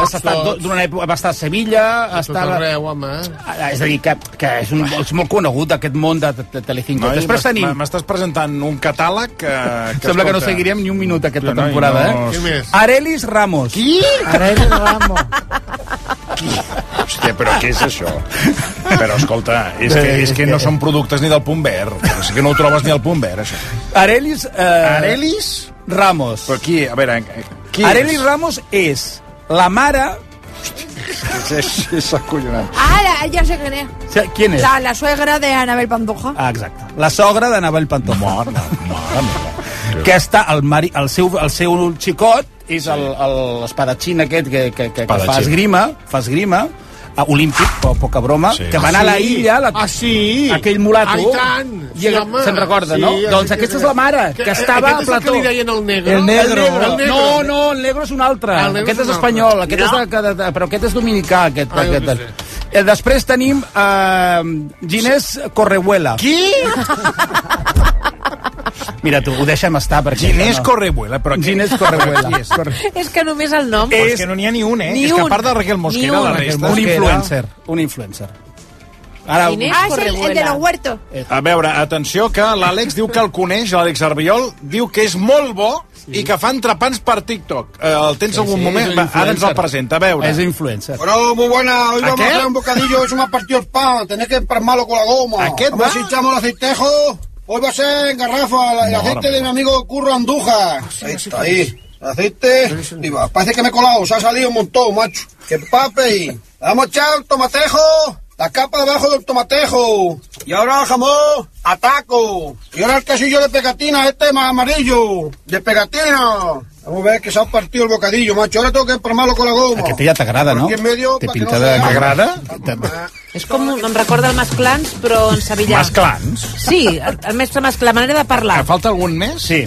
va estar a Sevilla, a tot arreu, home. És a dir, que és molt conegut aquest món de Telecinco. Després tenim... M'estàs presentant un catàleg que sembla que no seguirem ni un minut aquesta temporada, Què més? Arelis Ramos. Qui? Arelis Ramos. Hòstia, però què és això? Però, escolta, és que no són productes ni del Punt Verd. És que no ho trobes ni al Punt Verd, això. Arelis... Arelis Ramos. Però qui? A veure, qui Arelis Ramos és la mare... És acollonant. Ya sé quién es. ¿Quién es? La suegra de Anabel Pantoja. Exacte. La sogra d'Anabel Pantoja. Mare meva. Que està el seu xicot és l'espadatxín aquest que fa esgrima olímpic, poca broma, que va anar a la illa, aquell mulato. Ai, tant! Se'n recorda, no? Doncs aquesta és la mare, que estava a plató. Aquest és el que li deien el negro? El negro. No, el negro és un altre. Aquest és espanyol, però aquest és dominicà. Després tenim Ginés Correhuela. Qui? Mira tu, ho deixem estar perquè... Ginés Correhuela, però Ginés Correhuela. És que només el nom... És que no n'hi ha ni un, És que a part de Raquel Mosquera, la resta... Un influencer. Ginés Correhuela. El de los huertos. A veure, atenció, que l'Àlex diu que el coneix, l'Àlex Arbiol, diu que és molt bo i que fa entrepans per TikTok. El tens algun moment? Ara ens el presenta, a veure. És influencer. Bueno, muy buena. Hoy vamos a hacer un bocadillo. Eso me ha partido el pan. Tenés que empalmarlo con la goma. Aquest va? Si echamos el aceitejo. Hoy va a ser en garrafa el aceite de mi amigo Curro Andújar. Ahí está, ahí. El aceite. Y va. Parece que me he colado. Se ha salido un montón, macho. ¡Qué papi! Vamos a echar el tomatejo. La capa debajo del tomatejo. Y ahora el jamón. Ataco. Y ahora el quesillo de pegatina, más amarillo. De pegatina. Vamos a ver que se ha partido el bocadillo, macho. Ahora tengo que empalmarlo con la goma. Aquest ja t'agrada, no? Té pinta de... T'agrada? És com, em recorda el Masclans, però en sevillà. Masclans? Sí, el mestre Masclans, la manera de parlar. Falta algun més? Sí.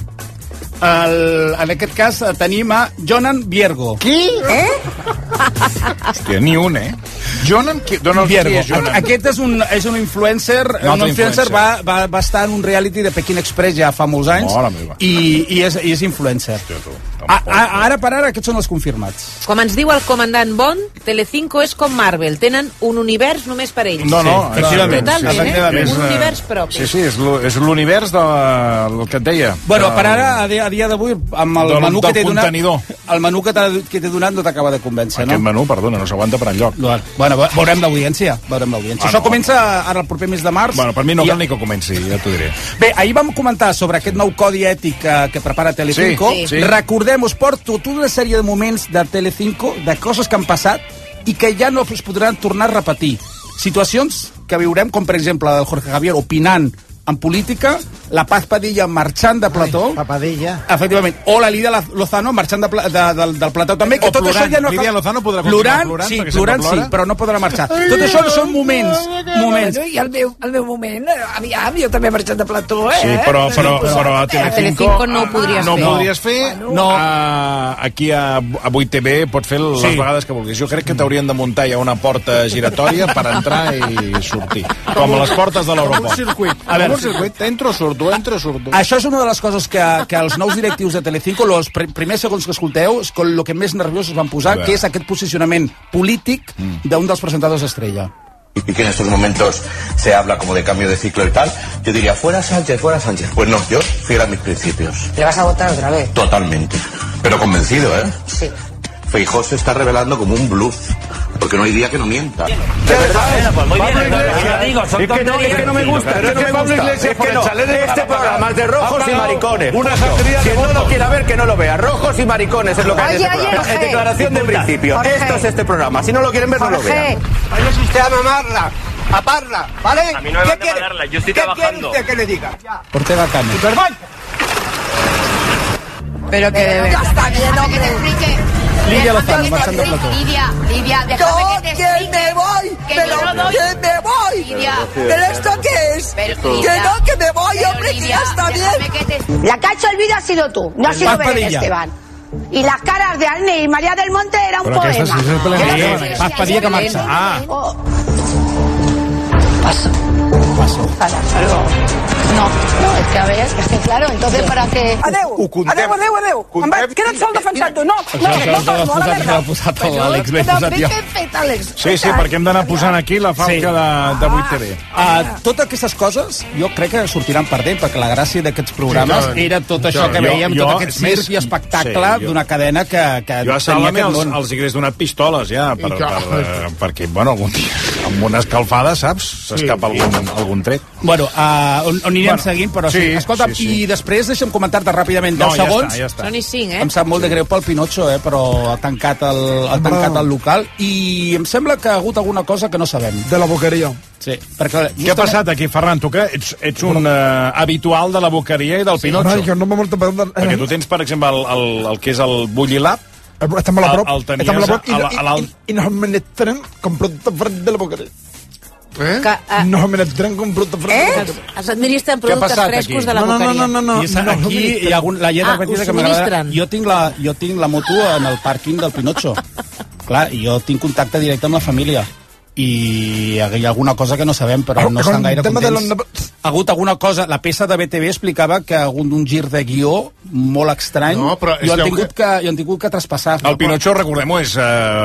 En aquest cas tenim a Jonan Viergo. Qui? Hòstia, ni un, Jonan Viergo. Aquest és un influencer. Un influencer va estar en un reality de Peking Express ja fa molts anys i és influencer. Ara per ara aquests són els confirmats. Com ens diu el comandant Bond, Telecinco és com Marvel, tenen un univers només per ells. No, efectivament. Totalment, un univers propi. Sí, és l'univers del que et deia. Bueno, per ara, a dia d'avui, amb el menú que t'he donat, el menú que t'he donat no t'acaba de convèncer, no? Aquest menú, perdona, no s'aguanta per enlloc. Bueno, veurem l'audiència. Això comença ara el proper mes de març. Bueno, per mi no cal ni que comenci, ja t'ho diré. Bé, ahir vam comentar sobre aquest nou codi ètic que prepara Telecinco. Sí. Recordem, us porto tota una sèrie de moments de Telecinco, de coses que han passat i que ja no es podran tornar a repetir. Situacions que viurem, com per exemple el Jorge Javier opinant en política, la Paz Padilla marxant de plató. Papadilla. Efectivament. O la Lídia Lozano marxant del plató també. Que tot això ja no... Lídia Lozano podrà continuar plorant, sí, però no podrà marxar. Tot això són moments. I el meu moment, aviam, jo també he marxat de plató, Sí, però a Telecinco no ho podries fer. No ho podries fer. Aquí a 8TV pots fer les vegades que vulguis. Jo crec que t'haurien de muntar ja una porta giratòria per entrar i sortir. Com a les portes de l'aeroport. Un circuit. A veure, entro, surto. Això és una de les coses que els nous directius de Telecinco, els primers segons que escolteu, és el que més nerviosos van posar, que és aquest posicionament polític d'un dels presentadors estrella. Y que en estos momentos se habla como de cambio de ciclo y tal, yo diría, fuera Sánchez. Pues no, yo fiel a mis principios. ¿Le vas a votar otra vez? Totalmente. Pero convencido, Sí. Feijóo se está revelando como un bluff, porque no hay día que no mienta. ¿De verdad? Pues muy bien, es que no me gusta. Pero es que Pablo Iglesias por el chalet de este programa es de rojos y maricones. Quien no lo quiera ver, que no lo vea. Rojos y maricones es lo que hay en este programa. Es declaración de principio. Esto es este programa. Si no lo quieren ver, no lo vean. Vaya usted a mamarla, a parla, ¿vale? A mí no me van a mamarla, yo estoy trabajando. ¿Qué quiere usted que le diga? Ortega Cano. Pero que debe. Ya está bien, hombre. Que te explique. Lídia Lozano, marxant de plató. Lidia, déjame que te explique. ¡Que me voy! ¡Que me voy! Lidia. ¿Pero esto qué es? Que me voy, hombre, que ya está bien. La que ha hecho el vídeo ha sido tú, no ha sido Belén Esteban. Y las caras de Arne y María del Monte era un poema. Paz Padilla que marxa. Paso. Hasta luego. No, es que a ver, es que claro, entonces para que... Adeu. Queda't sol defensant tu. No, l'ha posat l'Àlex. Sí, perquè hem d'anar posant aquí la falca de 8TV. Totes aquestes coses jo crec que sortiran perdent, perquè la gràcia d'aquests programes era tot això que veiem, tot aquest circ i espectacle d'una cadena que jo a Sálvame els hagués donat pistoles ja, perquè, bueno, algun dia amb una escalfada, saps? S'escapa algun tret. Bueno, on anirem seguint, però sí. Escolta'm, i després deixa'm comentar-te ràpidament 10 segons. Ja està. Són i 5, Em sap molt de greu pel Pinocho, però ha tancat el local i em sembla que ha hagut alguna cosa que no sabem. De la boqueria. Sí, perquè... Què ha passat aquí, Ferran? Tu que ets un habitual de la boqueria i del Pinocho. Jo no m'ha molt preguntat. Perquè tu tens, per exemple, el que és el Bullilab. Estem a la prop. El tenies i no me n'estren com producte fred de la boqueria. No me n'estren com producte fred de la boqueria. Els administren productes frescos de la boqueria. No. Aquí hi ha la lletra repetida que m'agrada. Jo tinc la moto en el pàrquing del Pinocho. Clar, i jo tinc contacte directe amb la família. I hi ha alguna cosa que no sabem, però no estan gaire contents. Ha hagut alguna cosa... La peça de BTV explicava que ha hagut un gir de guió molt estrany. Jo han tingut que traspassar. El Pinocho, recordem-ho, és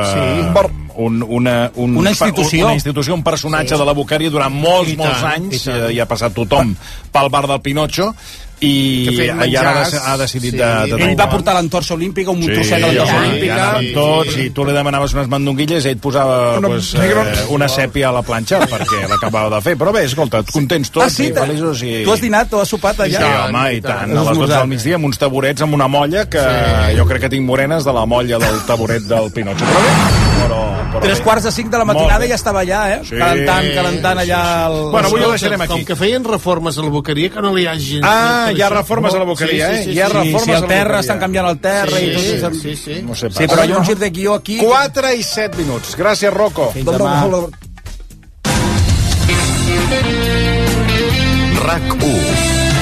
una institució, un personatge de la boqueria durant molts anys. Hi ha passat tothom pel bar del Pinocho i ara ha decidit ell va portar l'entorxa olímpica, un trosset de l'entorxa olímpica tots, i tu li demanaves unes mandonguilles i ell et posava una sèpia a la planxa perquè l'acabava de fer, però bé, escolta, contents tots i feliços. Tu has dinat o has sopat allà? Sí, home, i tant, a les 12 del migdia amb uns taburets amb una molla que jo crec que tinc morenes de la molla del taburet del Pinocho, però bé, 3:45 de la matinada ja estava allà, calentant allà bueno, avui ho deixarem aquí. Com que feien reformes a la boqueria, que no li hagi... Hi ha reformes a la boqueria, hi ha reformes al terra, estan canviant el terra i tot. Sí, però hi ha un gir de guió aquí. 4 i 7 minuts. Gràcies, Rocco. Fins demà. RAC1.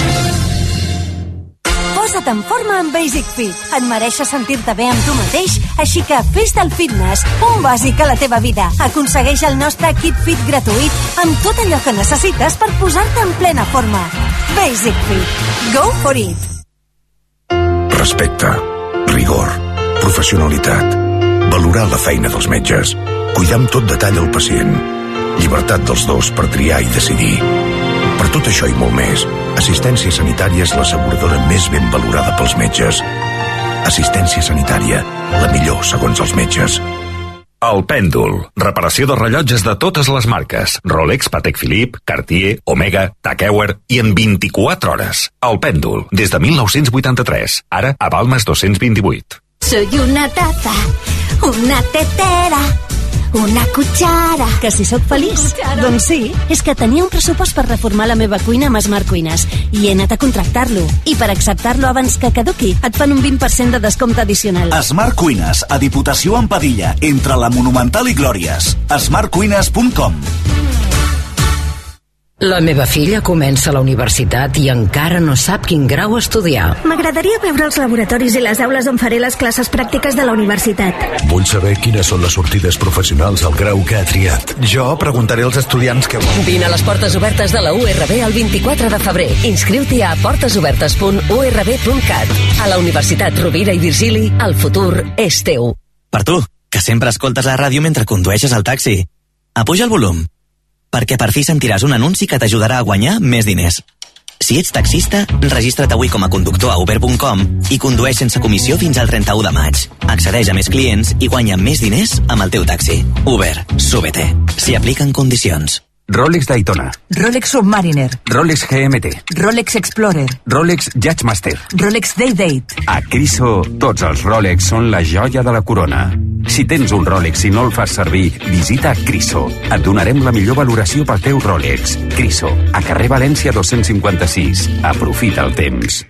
Posa't en forma amb Basic Fit. Et mereixes sentir-te bé amb tu mateix, així que fes del fitness un bàsic a la teva vida. Aconsegueix el nostre kit fit gratuït amb tot allò que necessites per posar-te en plena forma. Basic Fit. Go for it. Respecte, rigor, professionalitat, valorar la feina dels metges, cuidar amb tot detall el pacient, llibertat dels dos per triar i decidir. Per tot això i molt més, Assistència Sanitària és l'asseguradora més ben valorada pels metges. Assistència Sanitària, la millor segons els metges. El Pèndol. Reparació de rellotges de totes les marques. Rolex, Patek Philippe, Cartier, Omega, Tag Heuer i en 24 hores. El Pèndol, des de 1983. Ara a Balmes 228. Soy una taza, una tetera, una cuchara. Que si sóc feliç? Doncs sí, és que tenia un pressupost per reformar la meva cuina amb Smart Cuines i he anat a contractar-lo. I per acceptar-lo abans que caduqui, et fan un 20% de descompte addicional. Smart Cuines, a Diputació en Padilla, entre la Monumental i Glòries. smartcuines.com. La meva filla comença la universitat i encara no sap quin grau estudiar. M'agradaria veure els laboratoris i les aules on faré les classes pràctiques de la universitat. Vull saber quines són les sortides professionals al grau que ha triat. Jo preguntaré als estudiants què volen. Vine a les portes obertes de la URB el 24 de febrer. Inscriu-t'hi a portesobertes.urb.cat. A la Universitat Rovira i Virgili, el futur és teu. Per tu, que sempre escoltes la ràdio mentre condueixes el taxi. Apuja el volum, perquè per fi sentiràs un anunci que t'ajudarà a guanyar més diners. Si ets taxista, registra't avui com a conductor a uber.com i condueix sense comissió fins al 31 de maig. Accedeix a més clients i guanya més diners amb el teu taxi. Uber, súbete. S'hi apliquen condicions. Rolex Daytona, Rolex Submariner, Rolex GMT, Rolex Explorer, Rolex Judgemaster, Rolex Day-Date. A Criso, tots els Rolex són la joia de la corona. Si tens un Rolex i no el fas servir, visita Criso. Et donarem la millor valoració pel teu Rolex. Criso, a carrer València 256. Aprofita el temps.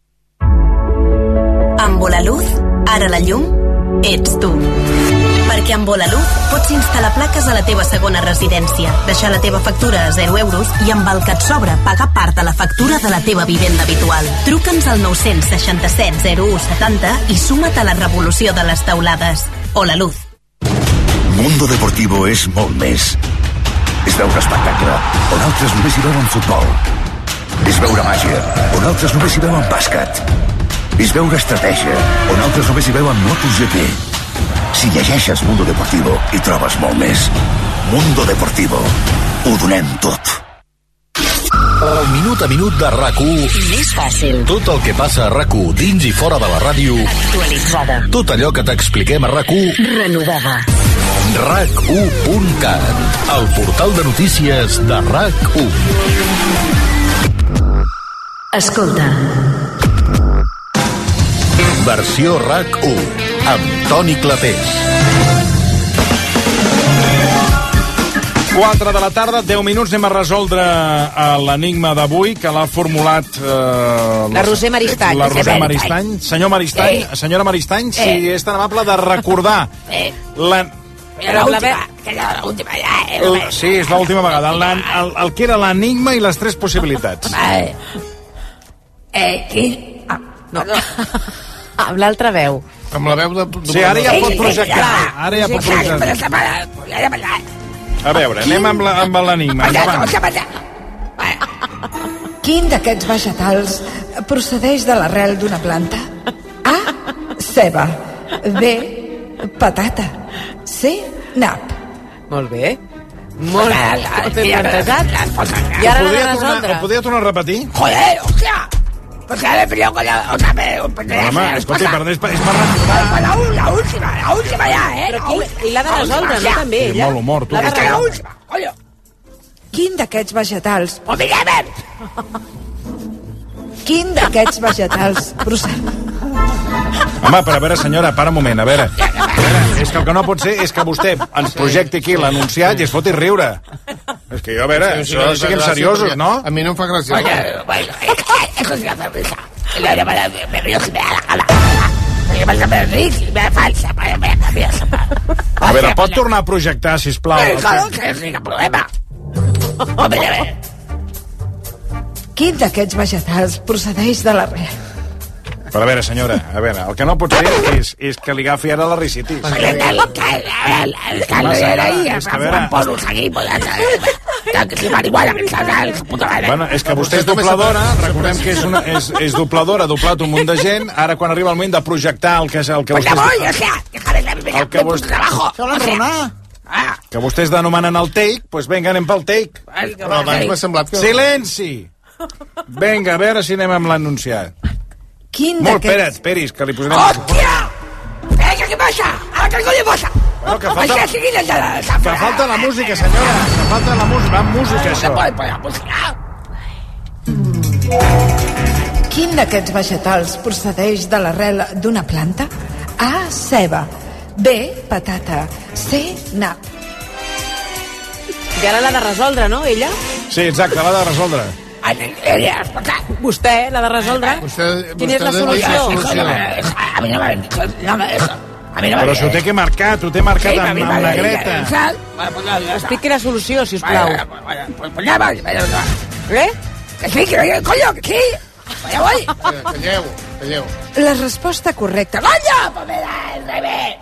Amb Volaluz, ara la llum ets tu. Perquè amb Volaluz pots instal·lar plaques a la teva segona residència, deixar la teva factura a 0 euros i amb el que et sobra pagar part de la factura de la teva vivenda habitual. Truca'ns al 967 01 70 i suma't a la revolució de les teulades. Volaluz. Mundo Deportivo és molt més. És veure espectacle, on altres només hi veuen futbol. És veure màgia, on altres només hi veuen bàsquet. És veure estratègia, on altres només hi veuen MotoGP. Si llegeixes Mundo Deportivo, hi trobes molt més. Mundo Deportivo. Ho donem tot. El minut a minut de RAC1. Més fàcil. Tot el que passa a RAC1 dins i fora de la ràdio. Actualitzada. Tot allò que t'expliquem a RAC1. Renovada. RAC1.cat, el portal de notícies de RAC1. Escolta. Versió RAC1, amb Toni Clapés. 4 de la tarda, 10 minuts, anem a resoldre l'enigma d'avui, que l'ha formulat... la Roser Maristany. La Roser Maristany. Senyor Maristany, senyora Maristany, si és tan amable de recordar sí, és l'última vegada. El que era l'enigma i les 3 possibilitats. No. Amb l'altra veu. Amb la veu de... Sí, ara ja pot projectar. Ara ja pot projectar. A veure, anem amb l'enigma. Quin d'aquests vegetals procedeix de l'arrel d'una planta? A. Ceba. B. Patata. C. Nap. Molt bé. Molt ben plantejat. I ara l'ha de resoldre. Ho podia tornar a repetir? Joder, hòstia! Perquè ara he pillat otra vez. Home, escolta, és per la última ja, Però i l'ha de resoldre, no també, ella? Molt humor, tu. És que la última, coño. Quin d'aquests vegetals... Digue'm! Quin d'aquests vegetals procedeix... Home, però a veure, senyora, para un moment, a veure, és que el que no pot ser és que vostè ens projecti aquí l'anunciat i es foti riure. És que jo, a veure, siguem seriosos, no? A mi no em fa gràcia. Eso sí hace risa. Me río si me da la gana. Porque pasa me río y me falsa. A veure, pot tornar a projectar, sisplau? Claro que sí, no problema. Hombre, Quin d'aquests vegetals procedeix de l'arrel? Però a veure, senyora, a veure, el que no pot ser és que li agafi ara la ricitis. el calder ahí, un polvo aquí, Bueno, és que vostè és dobladora, recordem que és dobladora, ha doblat un munt de gent, ara quan arriba el moment de projectar el que vostès denominen el take, doncs vinga, anem pel take. Però abans m'ha semblat que... Silenci! Vinga, a veure si anem amb l'anunciat. Molt, esperis, que li posarem... Hòstia! ¿Qué pasa? ¿Ahora qué coño pasa? Bueno, que falta la música, senyora. Que falta la música. Va amb música, això. Quin d'aquests vegetals procedeix de l'arrel d'una planta? A. Ceba. B. Patata. C. Nap. I ara l'ha de resoldre, no, ella? Sí, exacte, l'ha de resoldre. Vostè l'ha de resoldre? Quina és la solució? A mi no m'ha dit eso. Però s'ho té que marcar, t'ho té marcat amb negreta. Expliqui la solució, sisplau. Pues ya va. Què? Que sí, coño, que sí. Ya voy. Calleu. La resposta correcta... ¡Coño! Pues me da el revés.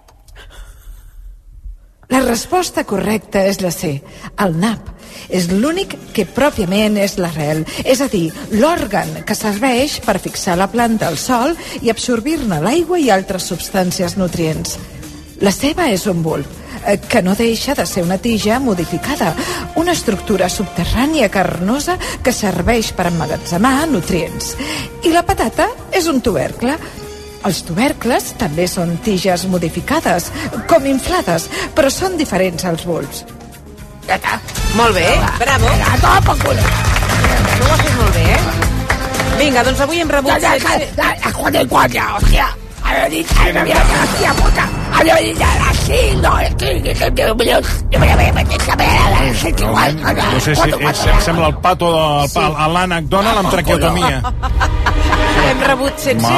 La resposta correcta és la C, el nap. És l'únic que pròpiament és l'arrel, és a dir, l'òrgan que serveix per fixar la planta al sòl i absorbir-ne l'aigua i altres substàncies nutrients. La ceba és un bulb, que no deixa de ser una tija modificada, una estructura subterrània carnosa que serveix per emmagatzemar nutrients. I la patata és un tubercle. Els tubercles també són tiges modificades, com inflades, però són diferents als bulbs. Ja està. Molt bé, bravo. A tot pel cul. Ho has fet molt bé, Vinga, doncs avui hem rebut... Quatre, hòstia. Hòstia puta. Havia dit ja a les 5, no, és que... No sé si sembla el pato a l'ànec Donald amb traqueotomia. Hem rebut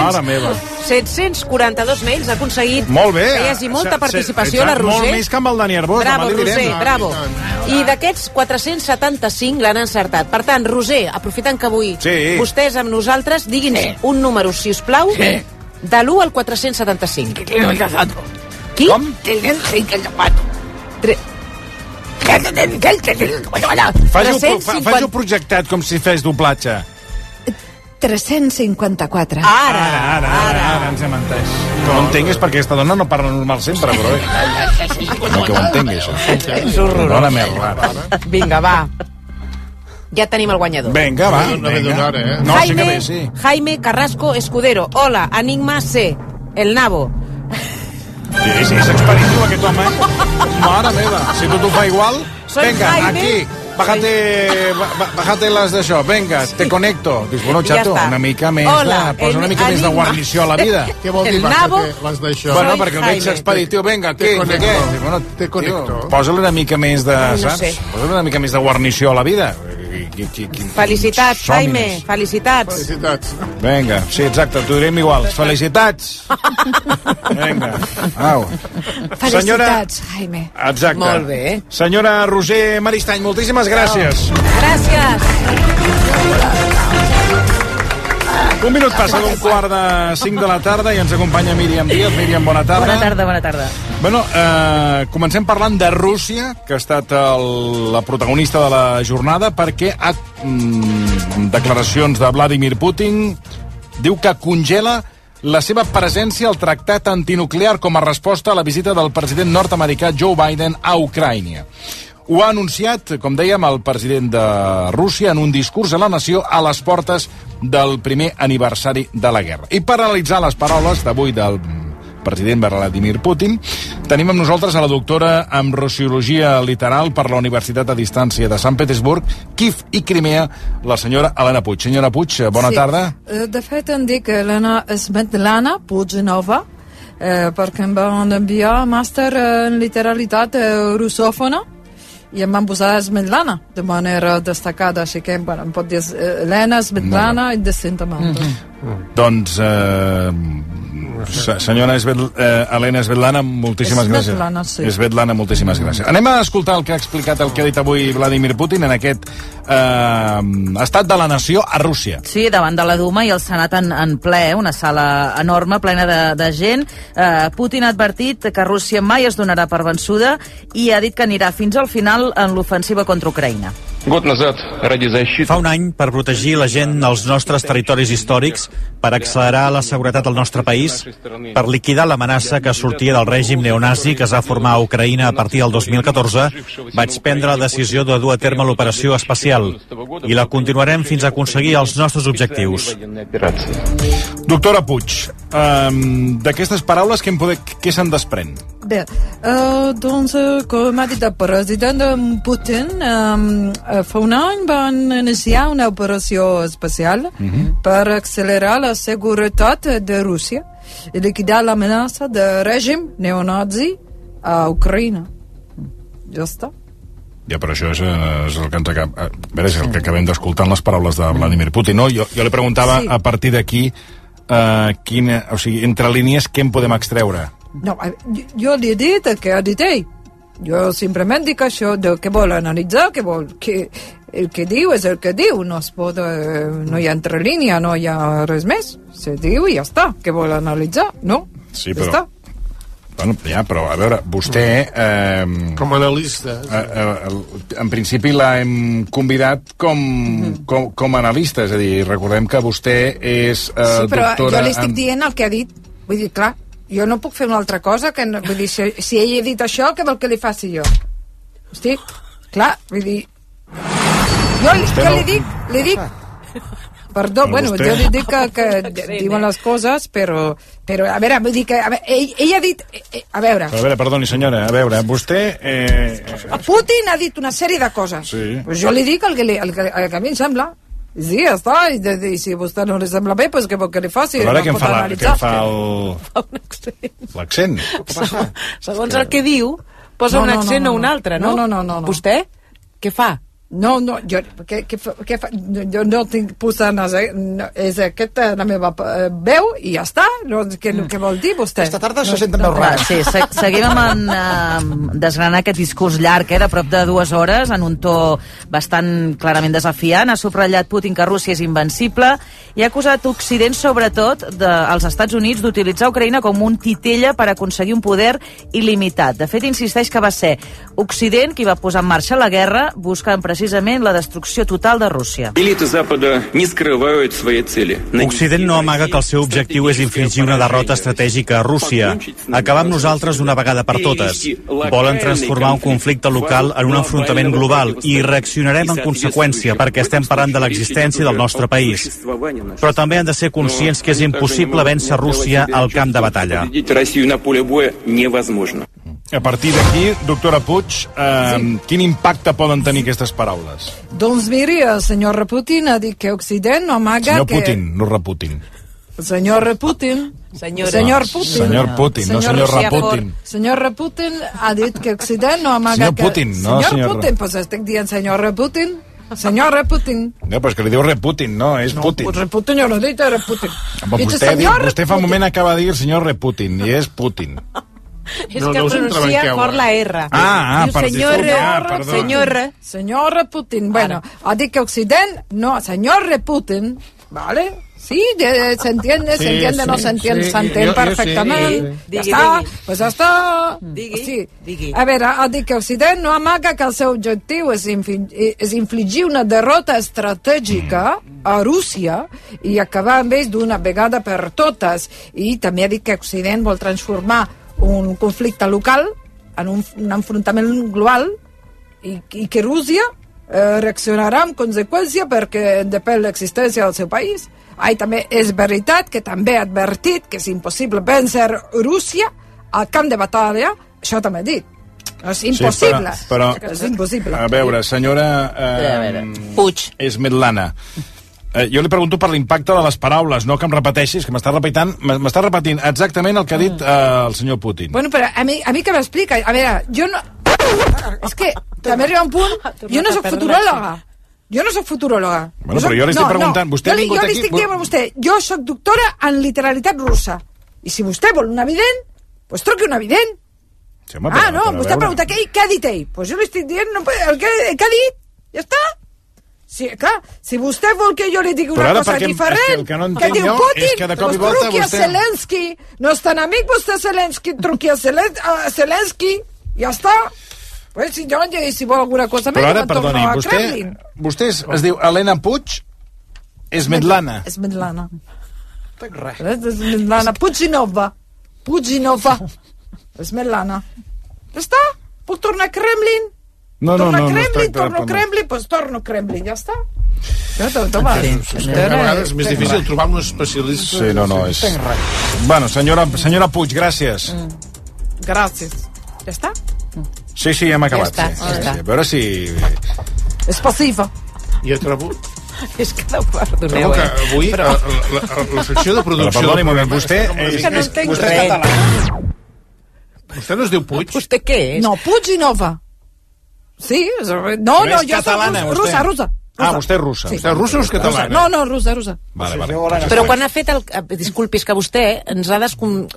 742 mails, ha aconseguit que hi hagi molta participació la Roser. Molt més que amb el Dani Arbós. Bravo, Roser, bravo. I d'aquests 475 l'han encertat. Per tant, Roser, aprofitant que avui vostès amb nosaltres, digui'ns un número, si us plau, de l'1 al 475. Qui? Com? Tenen 5 el zapato. Faig-ho projectat com si fes doblatge. 354. Ara ens hem entès. Que ho entenguis perquè aquesta dona no parla normal sempre, però no que ho entengui, això. És horrorós. Dona més rara. Vinga, va. Ja tenim el guanyador. Vinga, va. No, sí que bé, sí. Jaime Carrasco Escudero. Hola, Enigma C. El nabo. Sí, és expeditiu aquest home. Mare meva, si tot ho fa igual. Venga, aquí. Bájate las d'això. Venga, te conecto. Dius, bueno, chato, una mica més posa una mica més de guarnició a la vida. Què vol dir les d'això? Bueno, perquè el veig expeditiu. Venga, què? Te conecto. Posa-li una mica més de, saps? Posa-li una mica més de guarnició a la vida. Felicitats, Jaime, felicitats. Vinga, sí, exacte, t'ho direm igual. Felicitats. Vinga, au. Felicitats, Jaime. Exacte. Molt bé. Senyora Roser Maristany, moltíssimes gràcies. Gràcies. Un minut passa d'un 4:45 de la tarda i ens acompanya Míriam Díaz. Míriam, bona tarda. Bona tarda. Bueno, comencem parlant de Rússia, que ha estat la protagonista de la jornada, perquè declaracions de Vladimir Putin diu que congela la seva presència al tractat antinuclear com a resposta a la visita del president nord-americà Joe Biden a Ucraïna. Ho ha anunciat, com dèiem, el president de Rússia en un discurs a la nació a les portes del primer aniversari de la guerra. I per analitzar les paraules d'avui del president Vladimir Putin, tenim amb nosaltres a la doctora en Russiologia Literal per la Universitat a Distància de Sant Petersburg, Kíev i Crimea, la senyora Helena Puig. Senyora Puig, bona tarda. De fet, em dic Helena Svetlana Puigdenova, perquè em van enviar màster en literalitat russòfona i em van posar Svetlana de manera destacada, així que em pot dir Helena Svetlana indistintament. Doncs, senyora Helena Svetlana, moltíssimes gràcies. Svetlana, sí. Svetlana, moltíssimes gràcies. Anem a escoltar el que ha explicat, el que ha dit avui Vladimir Putin en aquest estat de la nació a Rússia. Sí, davant de la Duma i el Senat en ple, una sala enorme, plena de gent. Putin ha advertit que Rússia mai es donarà per vençuda i ha dit que anirà fins al final en l'ofensiva contra Ucraïna. Fa un any, per protegir la gent als nostres territoris històrics, per accelerar la seguretat del nostre país, per liquidar l'amenaça que sortia del règim neonazi que es va formar a Ucraïna a partir del 2014, vaig prendre la decisió de dur a terme l'operació espacial i la continuarem fins a aconseguir els nostres objectius. Doctora Puig, d'aquestes paraules què se'n desprèn? Bé, doncs, com ha dit el president Putin, fa un any van iniciar una operació especial per accelerar la seguretat de Rússia i liquidar l'amenaça de règim neonazi a Ucraïna. Ja està. Ja, però això és el que és el que acabem d'escoltar en les paraules de Vladimir Putin, no? Jo li preguntava a partir d'aquí o sigui, entre línies, què en podem extreure? No, jo li he dit el que ha dit ell. Jo simplement dic això, que vol analitzar, que el que diu és el que diu, no hi ha entre línia, no hi ha res més. Se diu i ja està, que vol analitzar, no? Sí, però... Bueno, ja, però a veure, vostè... com a analista. En principi l'hem convidat com a analista, és a dir, recordem que vostè és sí, però jo li estic dient el que ha dit. Vull dir, clar, jo no puc fer una altra cosa, vull dir, si ell ha dit això, què vol que li faci jo? Hosti, clar, vull dir... Jo li dic... Perdó, bueno, jo li dic que diuen les coses, però a veure, vull dir que ell ha dit... A veure, perdoni, senyora, a veure, vostè... Putin ha dit una sèrie de coses. Sí. Pues jo li dic el que a mi em sembla. Sí, ja està, i si a vostè no li sembla bé, pues què vol que li faci? A veure, què fa l'accent? Segons el que diu, posa un accent o un altre, no? No. Vostè? Què fa? No, jo no tinc posant... És aquesta la meva veu i ja està. Què vol dir vostè? Esta tarda se senten més rars. Sí, seguim amb desgranar aquest discurs llarg, de prop de 2 hores, en un to bastant clarament desafiant. Ha subratllat Putin que Rússia és invencible i ha acusat Occident, sobretot als Estats Units, d'utilitzar Ucraïna com un titella per aconseguir un poder il·limitat. De fet, insisteix que va ser Occident qui va posar en marxa la guerra buscant precisament la destrucció total de Rússia. Occident no amaga que el seu objectiu és infligir una derrota estratègica a Rússia, acabar amb nosaltres una vegada per totes. Volen transformar un conflicte local en un enfrontament global i reaccionarem en conseqüència perquè estem parlant de l'existència del nostre país. Però també han de ser conscients que és impossible vèncer Rússia al camp de batalla. A partir d'aquí, doctora Puig, quin impacte poden tenir aquestes paraules? Doncs miri, el senyor Putin ha dit que Occident no amaga senyor Putin, no Raputin. Senyor Putin. Senyor Putin. Senyor Putin, no senyor Raputin. Senyor Putin ha dit que Occident no amaga... Senyor Putin, no senyor Putin. Pues estic dient senyor Putin. Senyor Putin. No, però és que li diu Reputin, no, és Putin. No, Reputin jo no he dit Reputin. Vostè fa un moment acaba de dir senyor Reputin, i és Putin. És que pronuncia por la R. Senyor Putin. Bueno, ha dit que Occident, no, senyor Putin, ¿vale? Sí, se entiende, no se entiende, s'entén perfectament. Ja està, pues ja està. A veure, ha dit que Occident no amaga que el seu objectiu és infligir una derrota estratègica a Rússia i acabar amb ells d'una vegada per totes. I també ha dit que Occident vol transformar un conflicte local en un enfrontament global i que Rússia reaccionarà amb conseqüència perquè depèn l'existència del seu país. I també és veritat que també ha advertit que és impossible vèncer Rússia al camp de batalla, això també ha dit. És impossible. Sí, però és impossible. A veure, senyora Puig. Esmetlana, jo li pregunto per l'impacte de les paraules, no que em repeteixis, que m'està repetint exactament el que ha dit el senyor Putin. Bueno, però a mi que m'explica, a veure, jo no... És que també arriba un punt, jo no soc futuròloga. Jo no soc futuròloga. Bueno, però jo li estic preguntant... Vostè jo li estic dient a vostè, jo soc doctora en literalitat russa. I si vostè vol un evident, doncs truqui un evident. Sí, home, vostè pregunta què ha dit ell. Doncs jo li estic dient el que ha dit. Ja està. Sí, clar, si vostè vol que jo li digui una cosa diferent, que diu Putin, doncs truqui a Zelensky. No és tan amic vostè Zelensky, truqui a Zelensky. Ja està. Pues si vol alguna cosa més, però ara, perdoni, vostè es diu Helena Puig Esmetlana. Esmetlana. Esmetlana. Puginova. Esmetlana. Ja està? Puc tornar a Kremlin? Torno a Kremlin, doncs torno a Kremlin, ja està. A vegades és més difícil trobar un especialista. Sí, no, és... Bueno, senyora Puig, gràcies. Gràcies. Ja està? Sí, hem acabat. Ja està. A veure si... És passiva. Jo trobo... És que no perdoneu, que avui la secció de producció... Perdoni un moment, vostè és català. Vostè no es diu Puig? Vostè què és? No, Puginova. Sí, no, jo soc russa. Ah, vostè és russa. Vostè és russa o és catalana? No, russa. Vale. Però quan ha fet el... Disculpi, és que vostè ens ha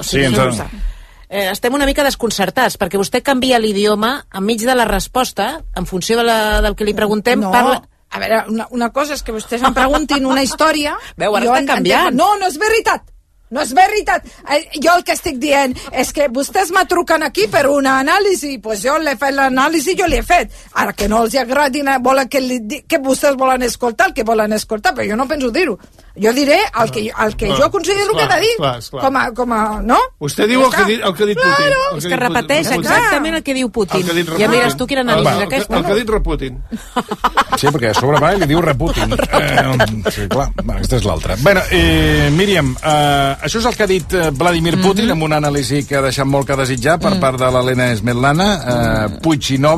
estem una mica desconcertats, perquè vostè canvia l'idioma enmig de la resposta, en funció del que li preguntem. No, a veure, una cosa és que vostès em preguntin una història... Veu, ara està canviant. No és veritat. No és veritat. Jo el que estic dient és que vostès me truquen aquí per una anàlisi, doncs jo l'he fet l'anàlisi, jo l'he fet. Ara que no els agradi, volen que vostès volen escoltar el que volen escoltar, però jo no penso dir-ho. Jo diré el que jo considero que ha de dir. Com a, no? Vostè diu el que ha dit Putin. És que repeteix exactament el que diu Putin. Ja mires tu quina anàlisi és aquesta. El que ha dit Reputin. Sí, perquè a sobre va i li diu Reputin. Sí, clar, aquesta és l'altra. Bé, Míriam, això és el que ha dit Vladimir Putin, amb una anàlisi que ha deixat molt que desitjar per part de l'Helena Esmetlana, Puigginova.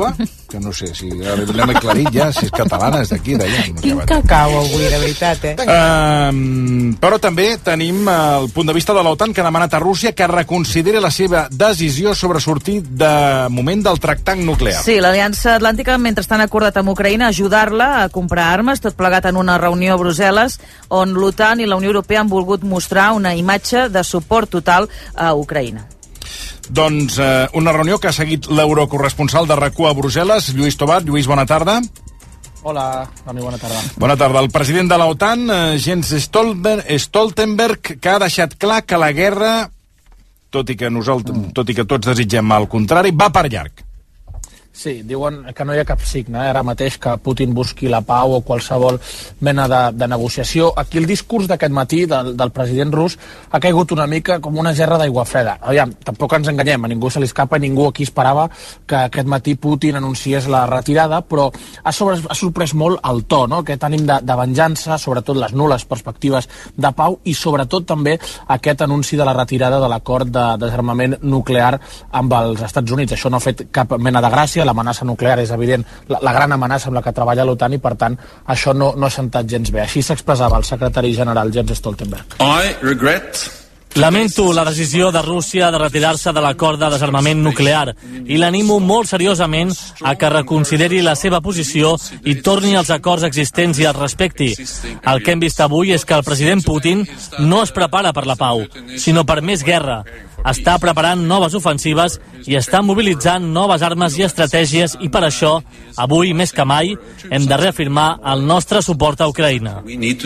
que no sé si l'hem aclarit ja, si és catalana, és d'aquí, d'allà. Quin cacau avui, de veritat, Però també tenim el punt de vista de l'OTAN, que ha demanat a Rússia que reconsideri la seva decisió sobre sortir de moment del tractat nuclear. Sí, l'Aliança Atlàntica, mentrestant, ha acordat amb Ucraïna ajudar-la a comprar armes, tot plegat en una reunió a Brussel·les, on l'OTAN i la Unió Europea han volgut mostrar una imatge de suport total a Ucraïna. Doncs una reunió que ha seguit l'eurocorresponsal de RAC1 a Brussel·les, Lluís Tobat. Lluís, bona tarda. Hola, Dani, bona tarda. Bona tarda. El president de l'OTAN, Jens Stoltenberg, que ha deixat clar que la guerra, tot i que tots desitgem el contrari, va per llarg. Sí, diuen que no hi ha cap signe, ara mateix, que Putin busqui la pau o qualsevol mena de negociació. Aquí el discurs d'aquest matí del president rus ha caigut una mica com una gerra d'aigua freda. Aviam, tampoc ens enganyem, a ningú se li escapa, ningú aquí esperava que aquest matí Putin anunciés la retirada, però ha sorprès molt el to, no? Aquest ànim de venjança, sobretot les nul·les perspectives de pau i sobretot també aquest anunci de la retirada de l'acord de desarmament nuclear amb els Estats Units. Això no ha fet cap mena de gràcia. L'amenaça nuclear és evident, la gran amenaça amb la que treballa l'OTAN i, per tant, això no ha sentat gens bé. Així s'expressava el secretari general Jens Stoltenberg. Lamento la decisió de Rússia de retirar-se de l'acord de desarmament nuclear i l'animo molt seriosament a que reconsideri la seva posició i torni als acords existents i els respecti. El que hem vist avui és que el president Putin no es prepara per la pau, sinó per més guerra. Està preparant noves ofensives i està mobilitzant noves armes i estratègies i per això, avui més que mai, hem de reafirmar el nostre suport a Ucraïna.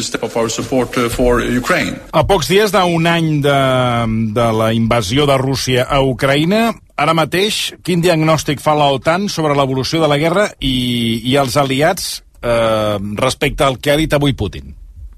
A pocs dies d'un any de la invasió de Rússia a Ucraïna, ara mateix, quin diagnòstic fa l'OTAN sobre l'evolució de la guerra i els aliats respecte al que ha dit avui Putin?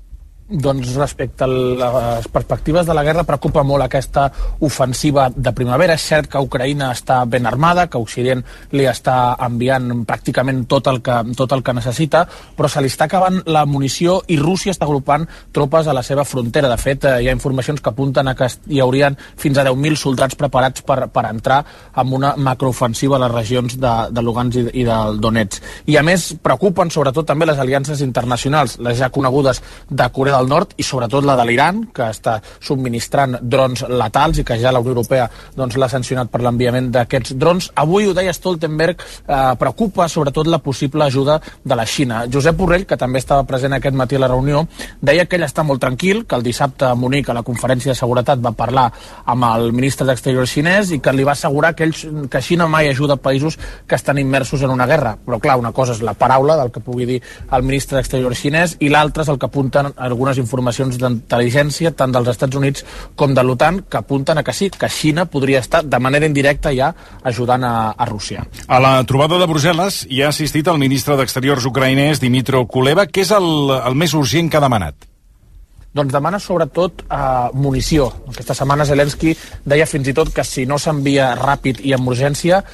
Doncs respecte a les perspectives de la guerra preocupa molt aquesta ofensiva de primavera. És cert que Ucraïna està ben armada, que Occident li està enviant pràcticament tot el que necessita, però se li està acabant la munició i Rússia està agrupant tropes a la seva frontera. De fet, hi ha informacions que apunten a que hi haurien fins a 10.000 soldats preparats per entrar en una macroofensiva a les regions de Lugansk i del Donetsk. I a més preocupen sobretot també les aliances internacionals, les ja conegudes de Corea del Nord i sobretot la de l'Iran, que està subministrant drons letals i que ja la Unió Europea l'ha sancionat per l'enviament d'aquests drons. Avui, ho deia Stoltenberg, preocupa sobretot la possible ajuda de la Xina. Josep Borrell, que també estava present aquest matí a la reunió, deia que ell està molt tranquil, que el dissabte a Munic, a la conferència de seguretat, va parlar amb el ministre d'Exterior xinès i que li va assegurar que Xina mai ajuda països que estan immersos en una guerra. Però clar, una cosa és la paraula del que pugui dir el ministre d'Exterior xinès i l'altra és el que apunten algunes informacions d'intel·ligència tant dels Estats Units com de l'OTAN que apunten a que sí, que Xina podria estar de manera indirecta ja ajudant a Rússia. A la trobada de Brussel·les hi ha assistit el ministre d'Exteriors ucraïnès Dmytro Kuleba. Què és el més urgent que ha demanat? Doncs demana sobretot munició. Aquesta setmana Zelensky deia fins i tot que si no s'envia ràpid i amb urgència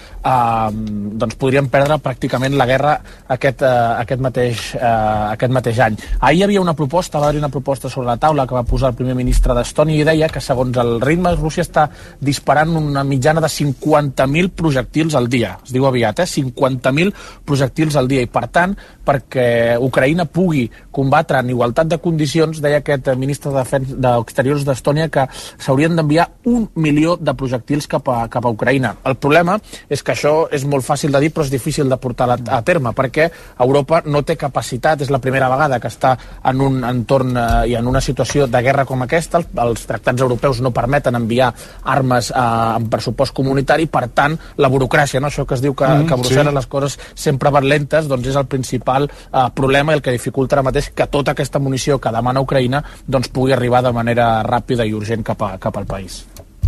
doncs podríem perdre pràcticament la guerra aquest mateix any. Ahir hi havia una proposta, va haver una proposta sobre la taula que va posar el primer ministre d'Estònia i deia que segons el ritme Rússia està disparant una mitjana de 50.000 projectils al dia. Es diu aviat, 50.000 projectils al dia i per tant, perquè Ucraïna pugui combatre en igualtat de condicions, deia aquest ministre d'Exteriors d'Estònia que s'haurien d'enviar 1 milió de projectils cap a Ucraïna. El problema és que això és molt fàcil de dir però és difícil de portar a terme perquè Europa no té capacitat, és la primera vegada que està en un entorn i en una situació de guerra com aquesta. Els tractats europeus no permeten enviar armes amb pressupost comunitari, per tant la burocràcia, no? Això que es diu que a Brussel·les les coses sempre van lentes, doncs és el principal problema i el que dificulta ara mateix que tota aquesta munició que demana Ucraïna doncs pugui arribar de manera ràpida i urgent cap al país.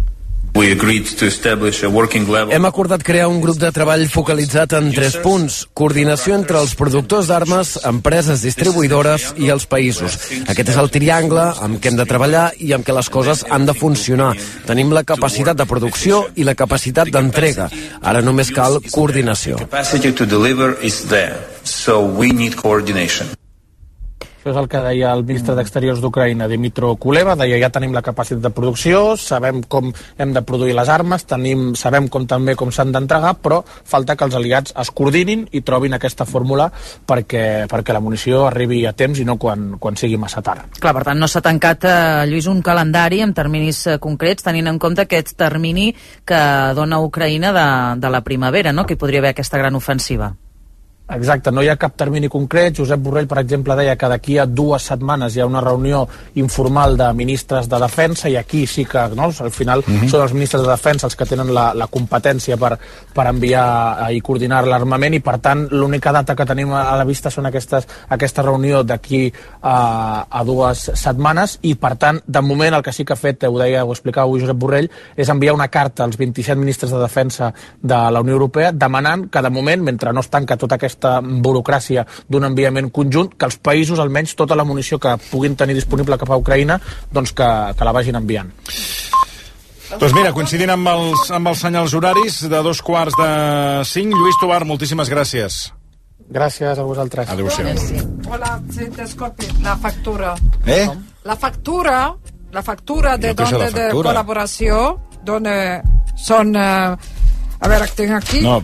Hem acordat crear un grup de treball focalitzat en 3 punts. Coordinació entre els productors d'armes, empreses distribuïdores i els països. Aquest és el triangle amb què hem de treballar i amb què les coses han de funcionar. Tenim la capacitat de producció i la capacitat d'entrega. Ara només cal coordinació. Això és el que deia el ministre d'Exteriors d'Ucraïna, Dmytro Kuleba, deia ja tenim la capacitat de producció, sabem com hem de produir les armes, sabem també com s'han d'entregar, però falta que els aliats es coordinin i trobin aquesta fórmula perquè la munició arribi a temps i no quan sigui massa tard. Clar, per tant, no s'ha tancat, Lluís, un calendari en terminis concrets, tenint en compte aquest termini que dona Ucraïna de la primavera, no?, que hi podria haver aquesta gran ofensiva. Exacte, no hi ha cap termini concret. Josep Borrell, per exemple, deia que d'aquí a 2 setmanes hi ha una reunió informal de ministres de defensa i aquí sí que, no?, al final són els ministres de defensa els que tenen la competència per enviar i coordinar l'armament i, per tant, l'única data que tenim a la vista són aquesta reunió d'aquí a 2 setmanes i, per tant, de moment el que sí que ha fet, ho explicava avui Josep Borrell, és enviar una carta als 27 ministres de defensa de la Unió Europea demanant que, de moment, mentre no es tanca tota aquesta burocràcia d'un enviament conjunt, que els països, almenys tota la munició que puguin tenir disponible cap a Ucraïna, doncs que la vagin enviant. Doncs mira, coincidint amb els senyals horaris de 4:45, Lluís Tovar, moltíssimes gràcies. Gràcies a vosaltres. Adéu-siau. Hola, escolti, la factura. La factura de col·laboració, donde son... a veure, que tinc aquí. No,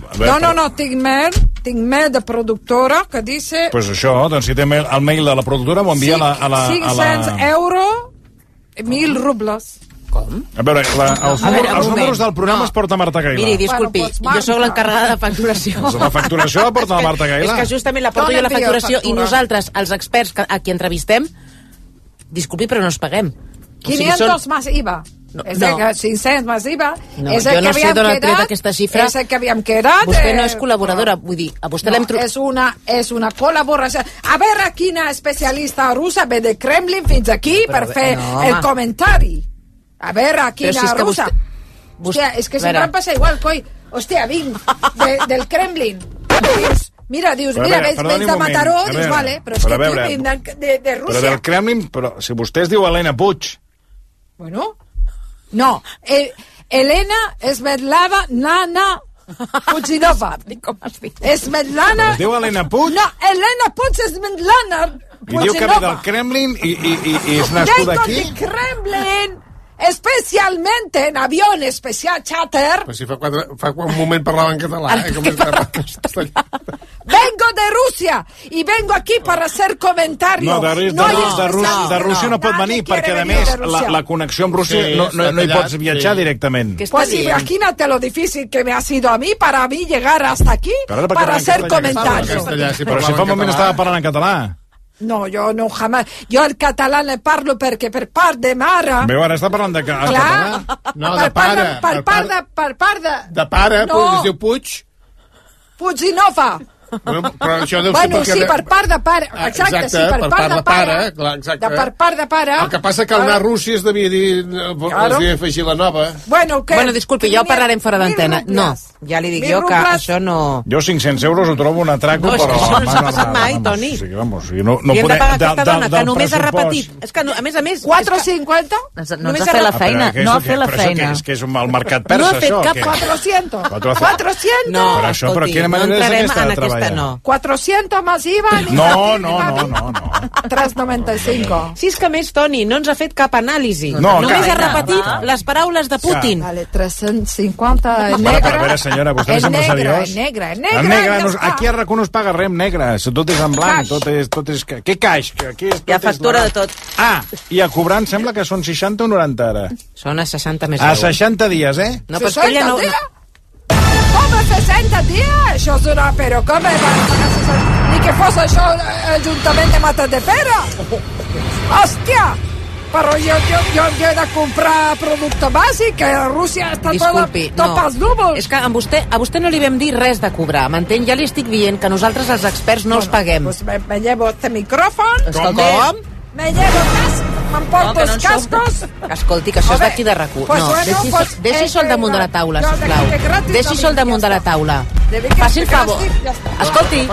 tinc mail de productora que dice... Pues això, doncs si té el mail de la productora, m'ho envia a la... 500 euros, 1.000 rubles. Com? A veure, els números del programa es porta Marta Gaila. Miri, disculpi, jo sóc l'encarregada de facturació. La facturació la porta la Marta Gaila. És que justament la porto jo la facturació i nosaltres, els experts a qui entrevistem, disculpi, però no els paguem. 500 más IVA. No. 500 más IVA. No, jo no sé d'on ha tret aquesta xifra. És el que havíem quedat. Vostè no és col·laboradora, vull dir, a vostè l'hem trobat... És una col·laboració. A veure quina especialista russa ve de Kremlin fins aquí per fer el comentari. A veure quina russa. Hòstia, és que sempre em passa igual, coi. Hòstia, vinc del Kremlin. Mira, vens de Mataró, dius, vale, però és que tu vinc de Rússia. Però del Kremlin, però si vostè es diu Helena Puig. Bueno... No, Elena Svetlana Nana Puigdinova. Svetlana... Es diu Helena Puig? No, Elena Puig Svetlana Puigdinova. I diu que ve del Kremlin i és nascuda aquí? Vengo de Kremlin, especialmente en avión especial charter. Pues si fa un moment parlava en català, Vengo de Rusia y vengo aquí para hacer comentario. No, de Rússia no pot venir perquè, a més, la connexió amb Rússia no hi pots viatjar directament. Pues imagínate lo difícil que me ha sido a mí para mí llegar hasta aquí para hacer comentario. Però si fa un moment estava parlant en català. No, jo no jamás. Jo el català ne parlo perquè per part de mare... Bé, ara està parlant de català? No, de pare. Per part de... De pare, es diu Puig. Puigdinova. Però això deu ser sí, per part de pare. Exacte, sí, per part de pare. Per part de pare. El que passa que anar a Rússia es devia dir... Es devia afegir la nova. Bueno, disculpi, ja ho parlarem fora d'antena. No, ja li dic jo que això no... Jo 500 euros ho trobo un atraco, però... Això no s'ha passat mai, Toni. I hem de pagar aquesta dona, que només ha repetit. És que, a més... 4,50? No ha fet la feina. No ha fet la feina. És que és el mercat persa, això. No ha fet cap 400. No, però quina manera és aquesta de treballar? 400 más IVA. No. 3,95. Si és que més, Toni, no ens ha fet cap anàlisi. Només ha repetit les paraules de Putin. Vale, 350 en negre. A veure, senyora, vostè sembla seriós? En negre. Aquí a RAC1 no es paga res en negre. Tot és en blanc, tot és... Què caix? Hi ha factura de tot. I a cobrar em sembla que són 60 o 90 ara. Són a 60 més 10. A 60 dies, eh? No, però és que ella no... Com a 60 dies? Això és una... Però com ni que fos això l'Ajuntament de Matadepera. Hòstia! Però jo he de comprar producte bàsic, que a Rússia està tot pels núvols. És que a vostè no li vam dir res de cobrar, m'entén? Ja li estic dient que nosaltres els experts no els paguem. Pues me llevo este micròfon. Com? Me llevo m'emporto els cascos. Escolti, que això és d'aquí de RAC1. Deixi sol damunt de la taula, sisplau. Deixi sol damunt de la taula. Faci el favor. Escolti.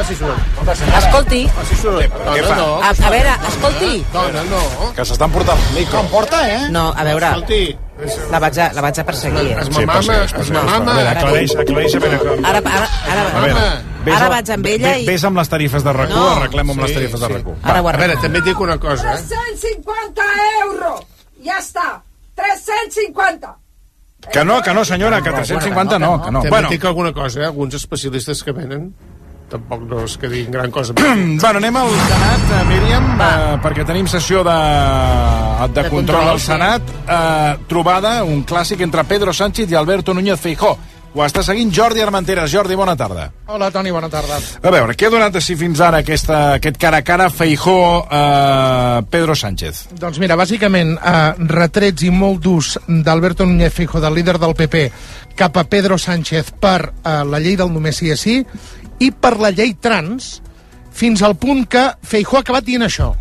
A veure, escolti. Que s'estan portant el micro. Em porta, No, a veure. La vaig a perseguir. Es mamama. Aclareix a veure com... Ara. Ara vaig amb ella i... Vés amb les tarifes de RAC1, arreglem amb les tarifes de RAC1. A veure, també et dic una cosa, 350 euros! Ja està! 350! Que no, senyora, que 350 no. També et dic alguna cosa, alguns especialistes que venen tampoc no és que diguin gran cosa. Bueno, anem al Senat, Míriam, perquè tenim sessió de control al Senat. Trobada, un clàssic entre Pedro Sánchez i Alberto Núñez Feijóo. Ho està seguint Jordi Armenteres. Jordi, bona tarda. Hola, Toni, bona tarda. A veure, què ha donat així fins ara aquest cara a cara Feijóo-Pedro Sánchez? Doncs mira, bàsicament, retrets i molt durs d'Alberto Núñez Feijóo, del líder del PP, cap a Pedro Sánchez per la llei del només sí és sí i per la llei trans, fins al punt que Feijóo ha acabat dient això.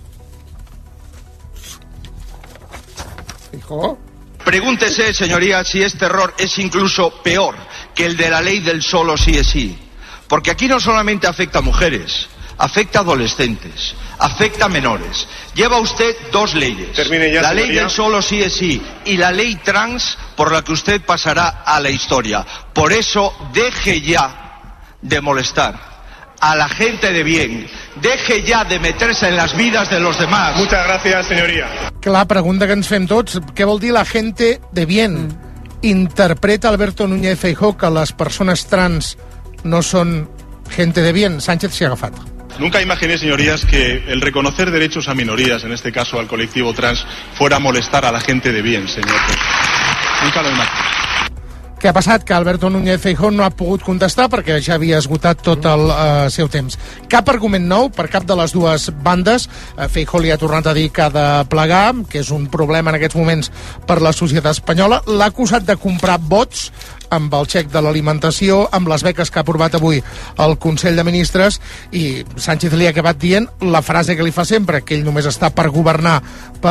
Feijóo? Pregúntese, señorías, si este error es incluso peor que el de la ley del solo sí es sí. Porque aquí no solamente afecta a mujeres, afecta a adolescentes, afecta a menores. Lleva usted dos leyes. Termine ya, la ley señoría. del solo sí es sí y la ley trans por la que usted pasará a la historia. Por eso, deje ya de molestar a la gente de bien. Deje ya de meterse en las vidas de los demás. Muchas gracias, señoría. Clar, pregunta que ens fem tots, què vol dir la gente de bien? Interpreta Alberto Núñez Feijóo que les persones trans no són gente de bien? Sánchez s'hi ha agafat. Nunca imaginé, señorías, que el reconocer derechos a minorías, en este caso al colectivo trans, fuera a molestar a la gente de bien, señor. Nunca lo imaginé. Què ha passat? Que Alberto Núñez Feijóo no ha pogut contestar perquè ja havia esgotat tot el seu temps. Cap argument nou per cap de les dues bandes. Feijóo li ha tornat a dir que ha de plegar, que és un problema en aquests moments per la societat espanyola. L'ha acusat de comprar vots amb el xec de l'alimentació, amb les beques que ha aprovat avui el Consell de Ministres, i Sánchez li ha acabat dient la frase que li fa sempre, que ell només està per governar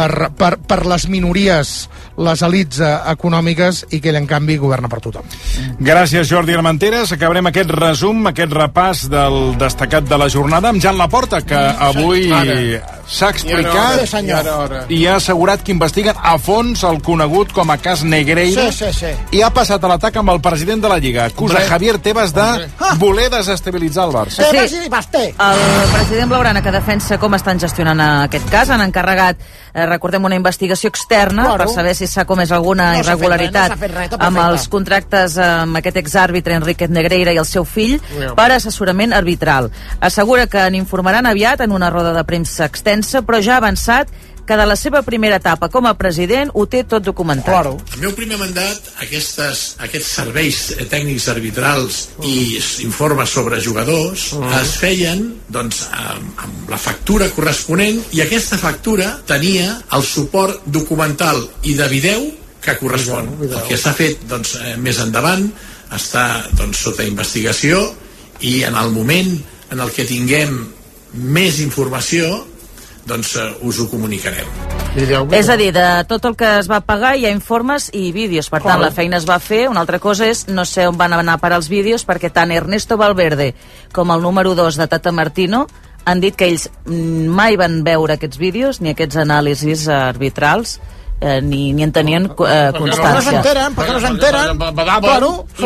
per les minories, les elits econòmiques, i que ell, en canvi, governa per tothom. Gràcies, Jordi Armenteres. Acabarem aquest resum, aquest repàs del destacat de la jornada amb Jan Laporta, que avui s'ha explicat i ha assegurat que investiguen a fons el conegut com a cas Negreira i ha passat a l'atac amb el president de la Lliga. Acusa Javier Tebas de voler desestabilitzar el Barça. Sí, el president Blaugrana, que defensa com estan gestionant aquest cas, han encarregat, recordem, una investigació externa per saber si s'ha comès alguna irregularitat amb els contractes amb aquest exàrbitre Enrique Negreira i el seu fill per assessorament arbitral. Assegura que n'informaran aviat en una roda de premsa extensa, però ja ha avançat que de la seva primera etapa com a president ho té tot documentat. El meu primer mandat, aquests serveis tècnics arbitrals i informes sobre jugadors es feien doncs, amb la factura corresponent, i aquesta factura tenia el suport documental i de vídeo que correspon. El que s'ha fet doncs, més endavant està doncs, sota investigació, i en el moment en el que tinguem més informació doncs us ho comunicarem. És a dir, de tot el que es va pagar hi ha informes i vídeos, per tant la feina es va fer. Una altra cosa és, no sé on van anar a parar els vídeos, perquè tant Ernesto Valverde com el número 2 de Tata Martino han dit que ells mai van veure aquests vídeos ni aquests anàlisis arbitrals, ni en tenien constància. Perquè no s'enteren, claro.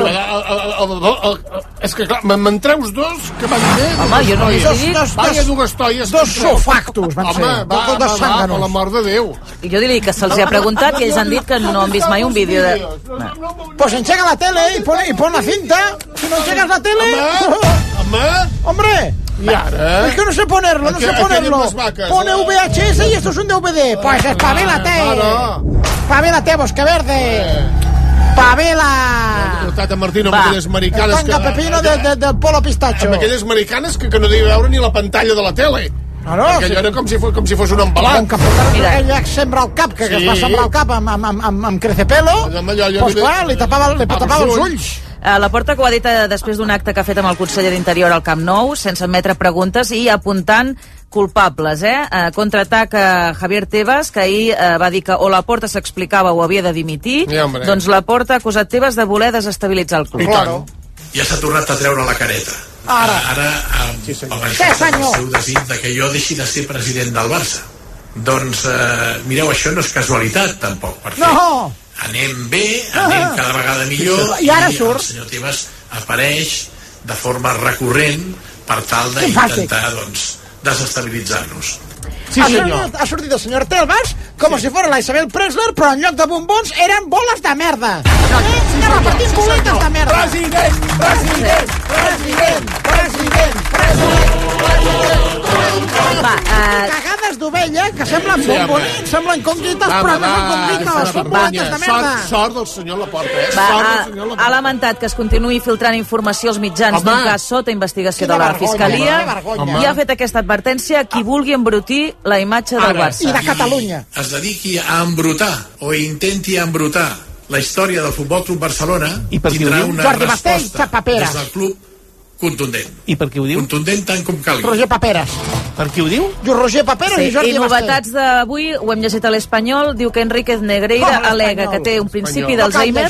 És que clar, me'n treus dos que van dir... Home, jo no he dues toies. Dos sofactos van ser. Dos zánganos. Per la mort de Déu. I jo diria que se'ls ha preguntat i ells han dit que no han vist mai un vídeo de... Pues enchega la tele y pon la cinta. Si no enchegas la tele... ¡Hombre! ¿Y ahora? Es que no sé ponerlo, no sé ponerlo. Pone VHS y esto es un DVD. Pues espabílate. Espabílate, Bosqueverde. Pavela! El Tata Martino amb aquelles americanes... El tanga pepino del polo pistacho. Amb aquelles americanes que no devia veure ni la pantalla de la tele. Perquè allò era com si fos un embalat. Ella sembra el cap, que es va sembrar el cap amb crecepelo, doncs clar, li tapava els ulls. La Porta, que ho ha dit després d'un acte que ha fet amb el conseller d'Interior al Camp Nou, sense admetre preguntes i apuntant culpables, contraataca Javier Tebas, que ahir va dir que o la Porta s'explicava o havia de dimitir. Doncs la Porta ha acusat Tebas de voler desestabilitzar el club. Ja s'ha tornat a treure la careta. Ara el seu desig de que jo deixi de ser president del Barça. Doncs, mireu, això no és casualitat, tampoc, perquè anem bé, anem cada vegada millor, i ara el senyor Tebas apareix de forma recurrent per tal d'intentar desestabilitzar-nos. Sí, ha sortit el senyor Telbas com si fos la Isabel Presler, però en lloc de bombons eren boles de merda. Repartint boletes de merda. President, president, president, president, president. Cagades d'ovella que semblen bombonets, semblen conguites, però no són conguites, són boletes de merda. Sort del senyor Laporta, Ha lamentat que es continuï filtrant informació als mitjans d'un cas sota investigació de la Fiscalia i ha fet aquesta advertència a qui vulgui embrutir la imatge del Barça. I de Catalunya. Es dediqui a embrutar o intenti embrutar la història del Futbol Club Barcelona i tindrà una resposta des del club contundent. I per qui ho diu? Contundent tant com calgui. Roger Paperas. Per qui ho diu? Roger Paperas i Jordi Basté. I novetats d'avui, ho hem llegit a l'Espanyol, diu que Enríquez Negreira alega que té un principi d'Alzheimer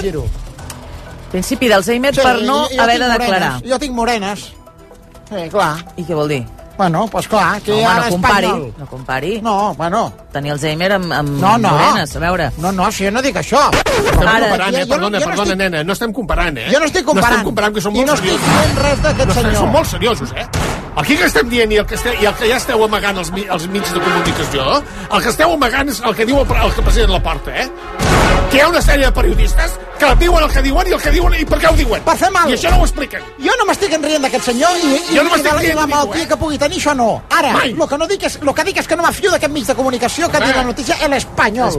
per no haver de declarar. Jo tinc morenes. Clar. I què vol dir? Bueno, pues clar, que no compari. No compari. No, bueno. Tenir Alzheimer amb morenes, a veure. No, si jo no dic això. Estem comparant, perdona, nena, no estem comparant, Jo no estic comparant. No estem comparant, que som molt seriosos. I no estic dient res d'aquest senyor. Som molt seriosos, Aquí que estem dient i el que ja esteu amagant els mitjans de comunicació, el que esteu amagant és el que diu el president Laporta, que hi ha una sèrie de periodistes que diuen el que diuen i per què ho diuen? Per fer mal. I això no ho expliquen. Jo no m'estic enrient d'aquest senyor i la malaltia que pugui tenir, això no. Ara, el que dic és que no m'afio d'aquest mig de comunicació que diu la notícia l'Espanyol.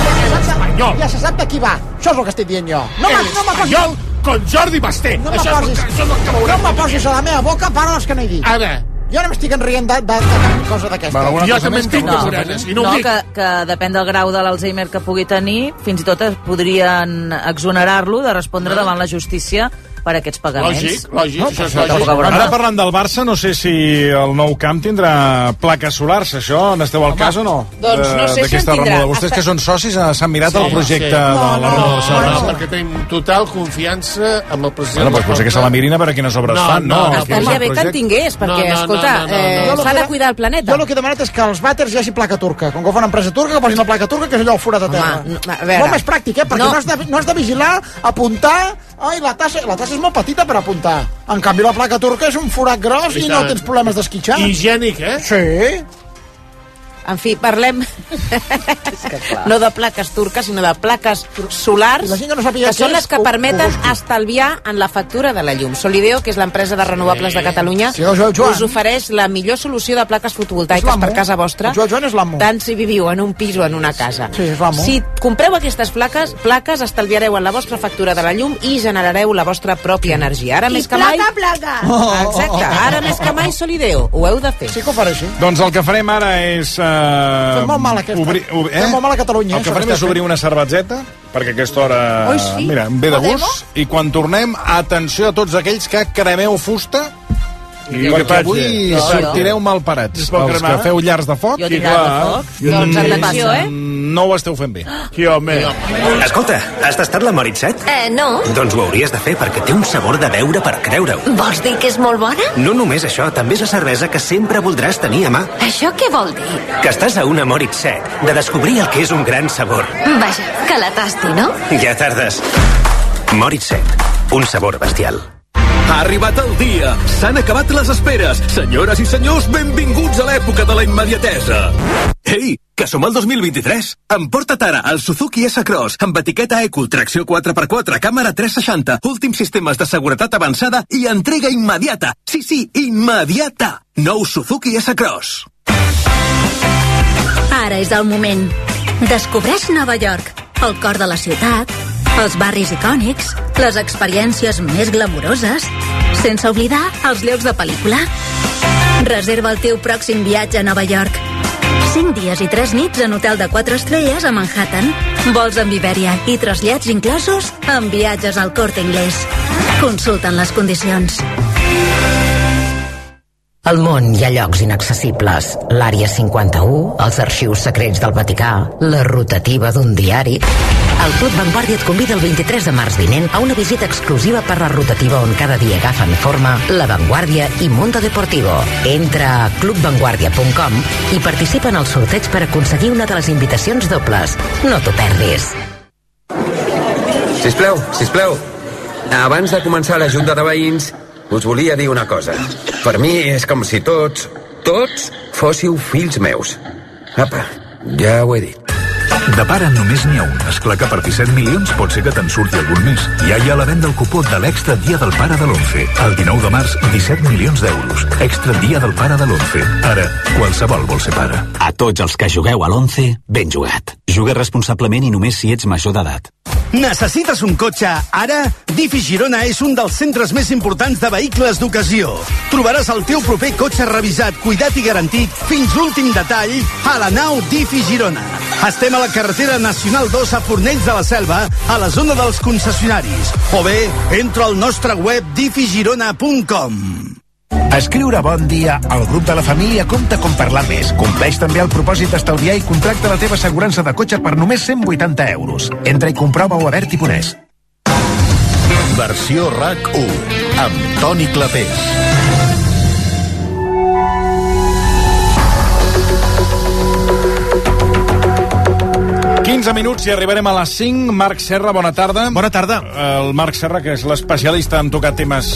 Ja se sap de qui va. Això és el que estic dient jo. No Espanyol con Jordi Basté. No me posis a la meva boca paraules que no he dit. Ara, jo no m'estic enrient de cap cosa d'aquesta. Jo també en tinc de morenes, i no ho dic. Que depèn del grau de l'Alzheimer que pugui tenir, fins i tot podrien exonerar-lo de respondre davant la justícia per aquests pagaments. Lògic, això és lògic. Ara parlant del Barça, no sé si el nou camp tindrà plaques solars, això n'esteu al cas o no? Doncs no sé si en tindrà. Vostès que són socis s'han mirat el projecte de la Barcelona. Perquè tenim total confiança amb el president. Bueno, doncs potser que se la mirin a veure quines obres fan, no? Estaria bé que en tingués, perquè, escolta, s'ha de cuidar el planeta. Jo el que he demanat és que als vàters hi hagi placa turca. Com que ho fa una empresa turca, que posin la placa turca, que és allò al forat de terra. Molt més pràctic, perquè no has de vigilar, apuntar. Ai, la tassa és molt petita per apuntar. En canvi, la placa turca és un forat gros i no tens problemes d'esquitxar. Higiènic, Sí. En fi, parlem no de plaques turques, sinó de plaques solars, que són les que permeten estalviar en la factura de la llum. Solideo, que és l'empresa de renovables de Catalunya, us ofereix la millor solució de plaques fotovoltaiques per casa vostra, tant si viviu en un pis o en una casa. Si compreu aquestes plaques estalviareu en la vostra factura de la llum i generareu la vostra pròpia energia. Ara més que mai... Exacte, ara més que mai Solideo, ho heu de fer. Sí que ho faré, sí. Doncs el que farem ara és... Fem molt mal Fem molt mal a Catalunya. El que farem és obrir una cervetzeta, perquè a aquesta hora, mira, em ve de gust, i quan tornem, atenció a tots aquells que cremeu fusta, perquè avui sortireu malparats. Els que feu llars de foc. Jo tinc llar de foc. Doncs atenció, no ho esteu fent bé. Escolta, has tastat la Moritz-7? No. Doncs ho hauries de fer perquè té un sabor de beure per creure-ho. Vols dir que és molt bona? No només això, també és la cervesa que sempre voldràs tenir a mà. Això què vol dir? Que estàs a una Moritz-7, de descobrir el que és un gran sabor. Vaja, que la tasti, no? Ja tardes. Moritz-7, un sabor bestial. Ha arribat el dia! S'han acabat les esperes! Senyores i senyors, benvinguts a l'època de la immediatesa! Ei, que som al 2023! Emporta't ara el Suzuki S-Cross amb etiqueta Eco, tracció 4x4, càmera 360, últims sistemes de seguretat avançada i entrega immediata! Sí, immediata! Nou Suzuki S-Cross! Ara és el moment. Descobreix Nova York, el cor de la ciutat, els barris icònics, les experiències més glamuroses, sense oblidar els llocs de pel·lícula. Reserva el teu pròxim viatge a Nova York. 5 dies i 3 nits en hotel de 4 estrelles a Manhattan. Vols amb Iberia i trasllats inclosos amb viatges al Corte Inglés. Consulta'n les condicions. Al món hi ha llocs inaccessibles. L'Àrea 51, els arxius secrets del Vaticà, la rotativa d'un diari. El Club Vanguardia et convida el 23 de març vinent a una visita exclusiva per la rotativa on cada dia agafen forma La Vanguardia i Mundo Deportivo. Entra a clubvanguardia.com i participa en el sorteig per aconseguir una de les invitacions dobles. No t'ho perdis. Sisplau. Abans de començar la junta de veïns, us volia dir una cosa. Per mi és com si tots fóssiu fills meus. Apa, ja ho he dit. De pare només n'hi ha un. Esclar que per 17 milions pot ser que te'n surti algun més. Ja hi ha la venda el cupó de l'Extra Dia del Pare de l'11. El 19 de març, 17 milions d'euros. Extra Dia del Pare de l'11. Ara, qualsevol vol ser pare. A tots els que jugueu a l'11, ben jugat. Juga responsablement i només si ets major d'edat. Necessites un cotxe? Ara, Difi Girona és un dels centres més importants de vehicles d'ocasió. Trobaràs el teu proper cotxe revisat, cuidat i garantit fins l'últim detall a la nau Difi Girona. Estem a la carretera Nacional 2 a Fornells de la Selva, a la zona dels concessionaris. O bé, entra al nostre web difigirona.com. Escriure bon dia al grup de la família compta com parlar més. Compleix també el propòsit d'estalviar i contracta la teva assegurança de cotxe per només 180 euros. Entra i comprova-ho a Berti.es. Versió RAC1 amb Toni Clapés. 15 minuts i arribarem a les 5. Marc Serra, bona tarda. Bona tarda. El Marc Serra, que és l'especialista en tocar temes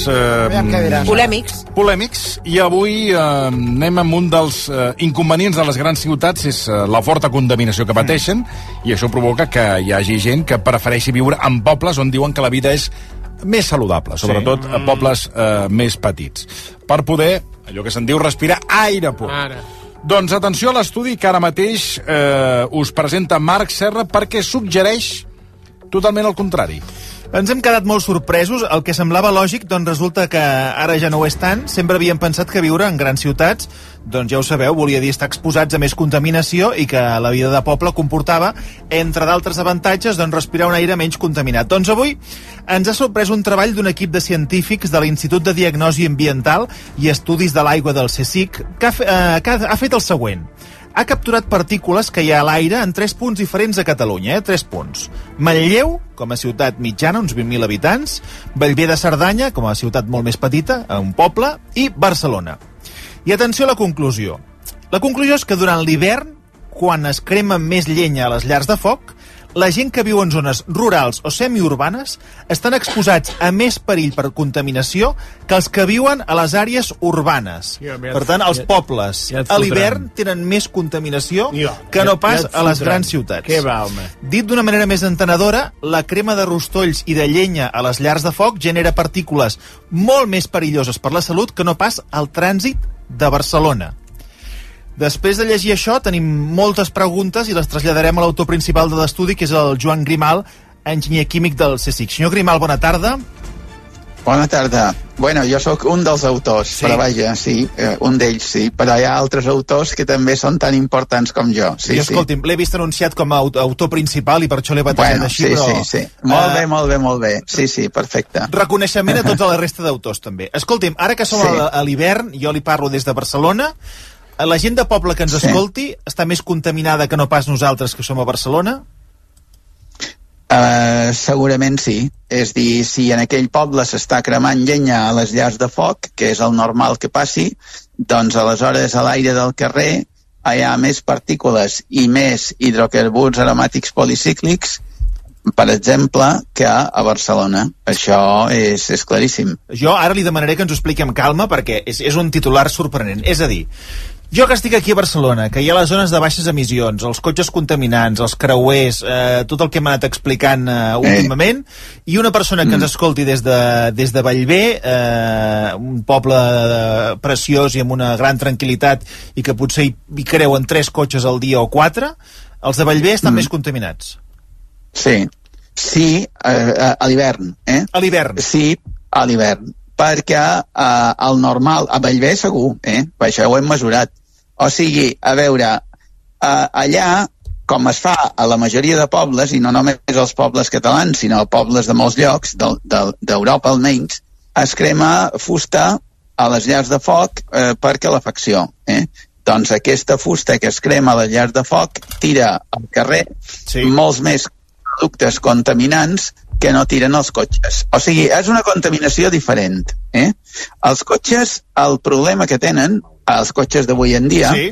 polèmics. I avui anem amb un dels inconvenients de les grans ciutats, és la forta contaminació que pateixen, i això provoca que hi hagi gent que prefereixi viure en pobles on diuen que la vida és més saludable, sobretot a pobles més petits, per poder, allò que se'n diu, respirar aire pur. Doncs atenció a l'estudi que ara mateix us presenta Marc Serra, perquè suggereix totalment el contrari. Ens hem quedat molt sorpresos. El que semblava lògic, doncs resulta que ara ja no ho és tant. Sempre havíem pensat que viure en grans ciutats, doncs ja ho sabeu, volia dir estar exposats a més contaminació i que la vida de poble comportava, entre d'altres avantatges, doncs respirar un aire menys contaminat. Doncs avui ens ha sorprès un treball d'un equip de científics de l'Institut de Diagnosi Ambiental i Estudis de l'Aigua del CSIC que ha fet el següent. Ha capturat partícules que hi ha a l'aire en 3 punts diferents a Catalunya, 3 punts. Manlleu, com a ciutat mitjana, uns 20.000 habitants, Bellver de Cerdanya, com a ciutat molt més petita, un poble, i Barcelona. I atenció a la conclusió. La conclusió és que durant l'hivern, quan es crema més llenya a les llars de foc, la gent que viu en zones rurals o semiurbanes estan exposats a més perill per contaminació que els que viuen a les àrees urbanes. Per tant, els pobles a l'hivern tenen més contaminació que no pas a les grans ciutats. Dit d'una manera més entenedora, la crema de rostolls i de llenya a les llars de foc genera partícules molt més perilloses per la salut que no pas al trànsit de Barcelona. Després de llegir això, tenim moltes preguntes i les traslladarem a l'autor principal de l'estudi, que és el Joan Grimal, enginyer químic del CSIC. Senyor Grimal, bona tarda. Bona tarda. Bueno, jo sóc un dels autors, però vaja, sí, un d'ells sí, però hi ha altres autors que també són tan importants com jo. Sí, I escolti'm, l'he vist anunciat com a autor principal i per això l'he batejat així, però... Sí. Molt bé. Sí, perfecte. Reconeixement a tota la resta d'autors, també. Escolti'm, ara que som a l'hivern, jo li parlo des de Barcelona, la gent de poble que ens escolti està més contaminada que no pas nosaltres que som a Barcelona? Segurament sí. És dir, si en aquell poble s'està cremant llenya a les llars de foc, que és el normal que passi, doncs aleshores a l'aire del carrer hi ha més partícules i més hidrocarburs aromàtics policíclics, per exemple, que a Barcelona. Això és claríssim. Jo ara li demanaré que ens ho expliqui amb calma, perquè és un titular sorprenent. És a dir, jo que estic aquí a Barcelona, que hi ha les zones de baixes emissions, els cotxes contaminants, els creuers, tot el que hem anat explicant últimament, i una persona que ens escolti des de Bellver, un poble preciós i amb una gran tranquil·litat, i que potser hi creuen 3 cotxes al dia o 4, els de Bellver estan més contaminats. Sí, a l'hivern. A l'hivern? Sí, a l'hivern. Perquè el normal, a Bellver segur, per això ho hem mesurat. O sigui, a veure, allà, com es fa a la majoria de pobles, i no només els pobles catalans, sinó pobles de molts llocs, d'Europa almenys, es crema fusta a les llars de foc per calefacció. Doncs aquesta fusta que es crema a les llars de foc tira al carrer molts més productes contaminants que no tiren els cotxes. O sigui, és una contaminació diferent. Els cotxes, el problema que tenen, els cotxes d'avui en dia,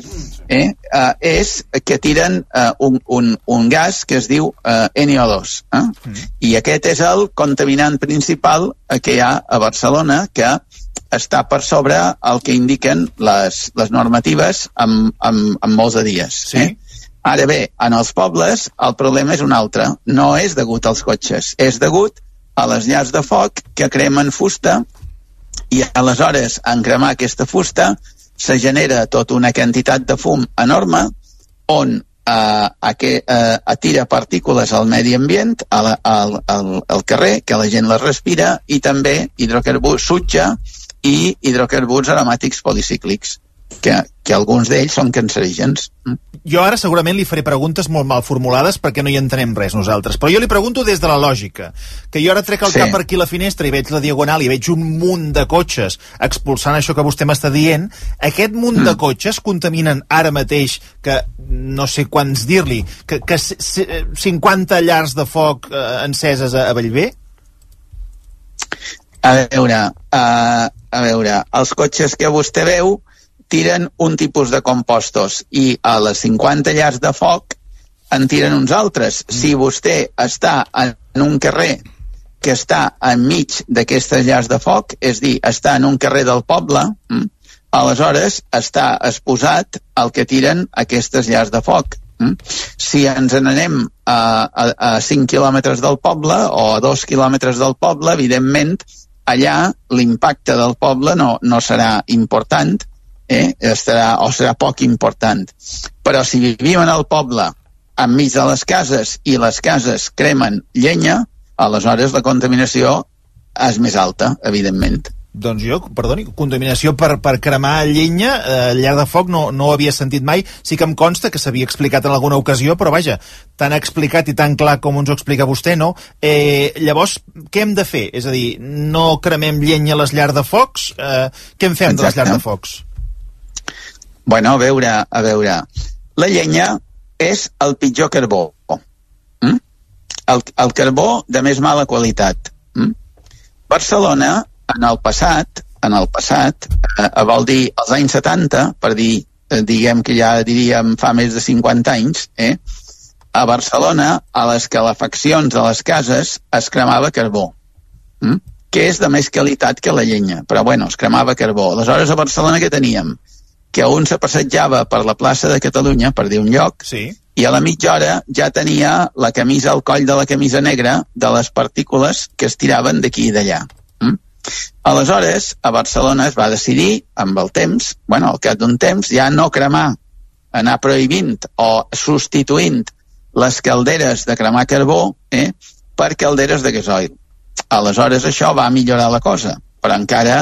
és que tiren un gas que es diu NO2. I aquest és el contaminant principal que hi ha a Barcelona, que està per sobre el que indiquen les normatives en molts de dies. Ara bé, en els pobles el problema és un altre. No és degut als cotxes, és degut a les llars de foc que cremen fusta, i aleshores en cremar aquesta fusta se genera tota una quantitat de fum enorme on atira partícules al medi ambient, al carrer, que la gent les respira, i també hidrocarburs sutge i hidrocarburs aromàtics policíclics, que alguns d'ells són cancerígens. Jo ara segurament li faré preguntes molt mal formulades perquè no hi entenem res nosaltres, però jo li pregunto des de la lògica, que jo ara trec el cap per aquí a la finestra i veig la diagonal i veig un munt de cotxes expulsant això que vostè m'està dient. Aquest munt de cotxes contaminen ara mateix, que no sé quants dir-li, que 50 llars de foc enceses a Bellver? A veure, els cotxes que vostè veu tiren un tipus de compostos i a les 50 llars de foc en tiren uns altres. Si vostè està en un carrer que està enmig d'aquestes llars de foc, és dir, està en un carrer del poble, aleshores està exposat al que tiren aquestes llars de foc. Si ens n'anem a 5 quilòmetres del poble o a 2 quilòmetres del poble, evidentment allà l'impacte del poble no serà important, serà poc important. Però si vivim en el poble enmig de les cases i les cases cremen llenya, aleshores la contaminació és més alta, evidentment. Doncs jo, perdoni, contaminació per cremar llenya, llar de foc, no ho havia sentit mai. Sí que em consta que s'havia explicat en alguna ocasió, però vaja, tan explicat i tan clar com ens ho explica vostè, no? Llavors, què hem de fer? És a dir, no cremem llenya a les llars de focs? Què en fem de les llars de focs? Bueno, a veure, la llenya és el pitjor carbó. El carbó de més mala qualitat. Barcelona, en el passat, vol dir als anys 70, per dir, diguem que ja diríem fa més de 50 anys, a Barcelona, a les calefaccions de les cases es cremava carbó, que és de més qualitat que la llenya, però bueno, es cremava carbó. Aleshores, a Barcelona què teníem? Que un se passejava per la plaça de Catalunya, per dir un lloc, i a la mitja hora ja tenia la camisa al coll de la camisa negra de les partícules que es tiraven d'aquí i d'allà. Aleshores, a Barcelona es va decidir, amb el temps, al cap d'un temps, ja no cremar, anar prohibint o substituint les calderes de cremar carbó per calderes de gasoil. Aleshores això va millorar la cosa, però encara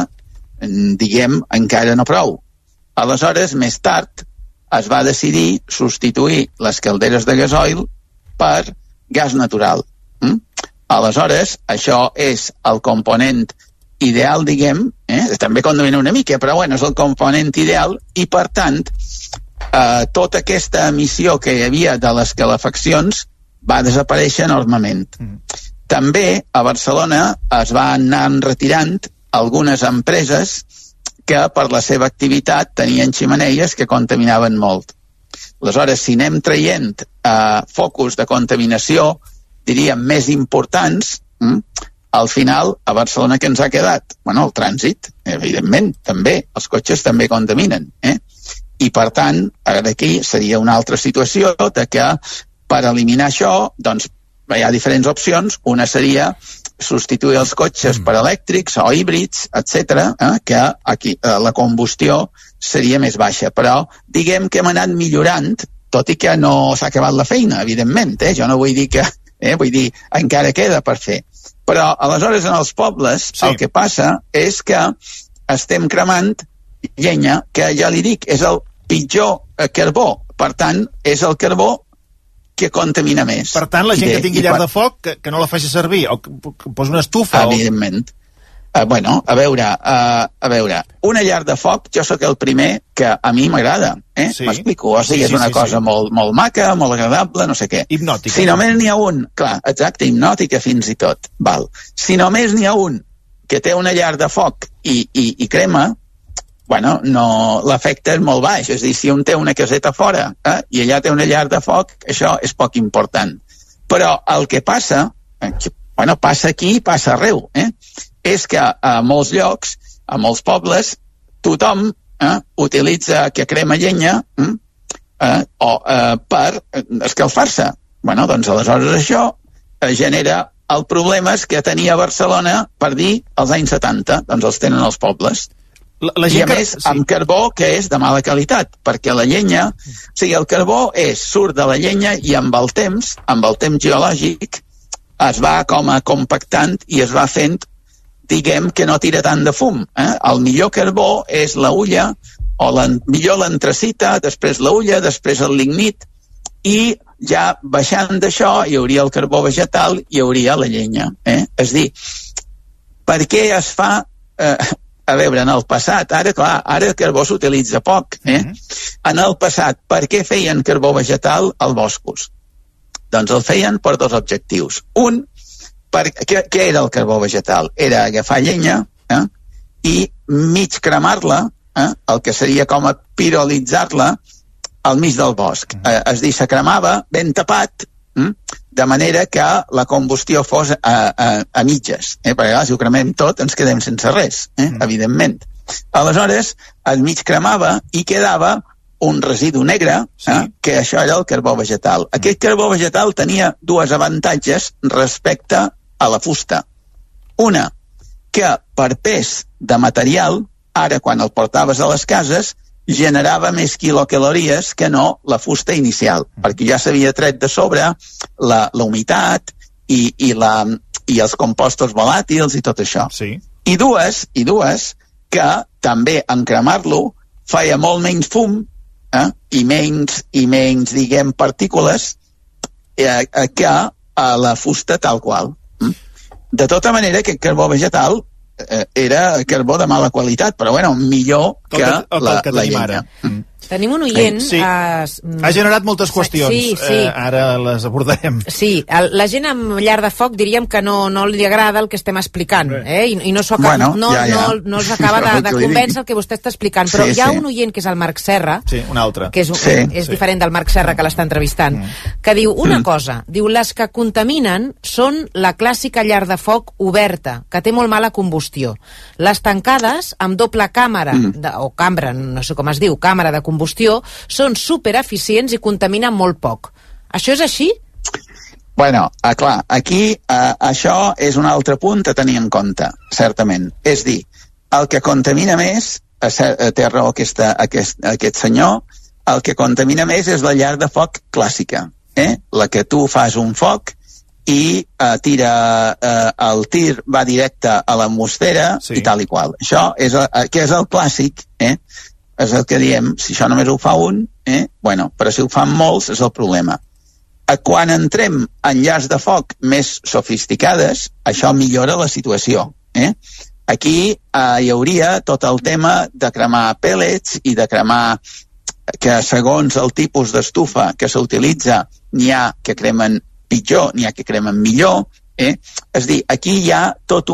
no prou. Aleshores, més tard, es va decidir substituir les calderes de gasoil per gas natural. Aleshores, això és el component ideal, diguem, també contamina una mica, però bueno, és el component ideal, i per tant, tota aquesta emissió que hi havia de les calefaccions va desaparèixer enormement. També a Barcelona es van anar retirant algunes empreses que per la seva activitat tenien ximeneies que contaminaven molt. Aleshores, si anem traient focus de contaminació, diríem, més importants, al final, a Barcelona què ens ha quedat? El trànsit, evidentment, també. Els cotxes també contaminen. I, per tant, ara aquí seria una altra situació de que per eliminar això, doncs, hi ha diferents opcions. Una seria substituir els cotxes per elèctrics o híbrids, etc., que aquí la combustió seria més baixa. Però diguem que hem anat millorant, tot i que no s'ha acabat la feina, evidentment. Jo no vull dir que... vull dir, encara queda per fer. Però aleshores en els pobles el que passa és que estem cremant llenya, que ja li dic, és el pitjor carbó. Per tant, és el carbó que contamina més. Per tant, la gent que tingui llar de foc, que no la faci servir, o que posi una estufa... Evidentment. Bueno, a veure, una llar de foc, jo sóc el primer que a mi m'agrada, m'explico, o sigui, és una cosa molt maca, molt agradable, no sé què. Hipnòtica. Si només n'hi ha un, clar, exacte, hipnòtica fins i tot, val. Si només n'hi ha un que té una llar de foc i crema, bueno, no, l'efecte és molt baix. És a dir, si un té una caseta fora i allà té una llar de foc, això és poc important. Però el que passa, bueno, passa aquí i passa arreu, és que a molts llocs, a molts pobles, tothom utilitza que crema llenya per escalfar-se. Bueno, doncs aleshores això genera el problema que tenia Barcelona, per dir, als anys 70, doncs els tenen els pobles. I a més, amb carbó que és de mala qualitat, perquè la llenya, o sigui, el carbó surt de la llenya i amb el temps geològic, es va com a compactant i es va fent, diguem, que no tira tant de fum. El millor carbó és la hulla, o millor l'antracita, després la hulla, després el lignit, i ja baixant d'això hi hauria el carbó vegetal i hi hauria la llenya. És dir, per què es fa... A veure, en el passat, ara el carbó s'utilitza poc. En el passat, per què feien carbó vegetal als boscos? Doncs el feien per dos objectius. Un, què era el carbó vegetal? Era agafar llenya i mig cremar-la, el que seria com a pirolitzar-la al mig del bosc. És dir, se cremava ben tapat, de manera que la combustió fos a mitges, perquè si ho cremem tot ens quedem sense res, evidentment. Aleshores, el mig cremava i quedava un residu negre, que això era el carbó vegetal. Aquest carbó vegetal tenia dos avantatges respecte a la fusta. Una, que per pes de material, ara quan el portaves a les cases, generava més quilocalories que no la fusta inicial, perquè ja s'havia tret de sobre la humitat i els compostos volàtils i tot això. I dues, que també en cremar-lo feia molt menys fum i menys, diguem, partícules que la fusta tal qual. De tota manera, aquest carbó vegetal era carbó de mala qualitat, però bueno, millor que la llenya. Tenim un oient... Sí. Ha generat moltes qüestions. Sí. Ara les abordarem. Sí, la gent amb llar de foc diríem que no li agrada el que estem explicant, i no s'ho acaba, no els acaba de convèncer el que vostè està explicant, però hi ha un oient que és el Marc Serra, un altre, que és diferent del Marc Serra que l'està entrevistant, que diu una cosa, diu, les que contaminen són la clàssica llar de foc oberta, que té molt mala combustió. Les tancades amb doble càmera, o cambra, no sé com es diu, càmera de combustió, són supereficients i contaminen molt poc. Això és així? Bueno, clar, aquí això és un altre punt a tenir en compte, certament. És dir, el que contamina més, té raó aquest senyor, el que contamina més és la llar de foc clàssica, la que tu fas un foc i el tir va directe a l'atmosfera i tal i qual. Això que és el clàssic, és el que diem, si això només ho fa un, bueno, però si ho fan molts és el problema. Quan entrem en llars de foc més sofisticades, això millora la situació. Aquí hi hauria tot el tema de cremar pellets i de cremar que segons el tipus d'estufa que s'utilitza n'hi ha que cremen pitjor, n'hi ha que cremen millor. És dir, aquí hi ha tot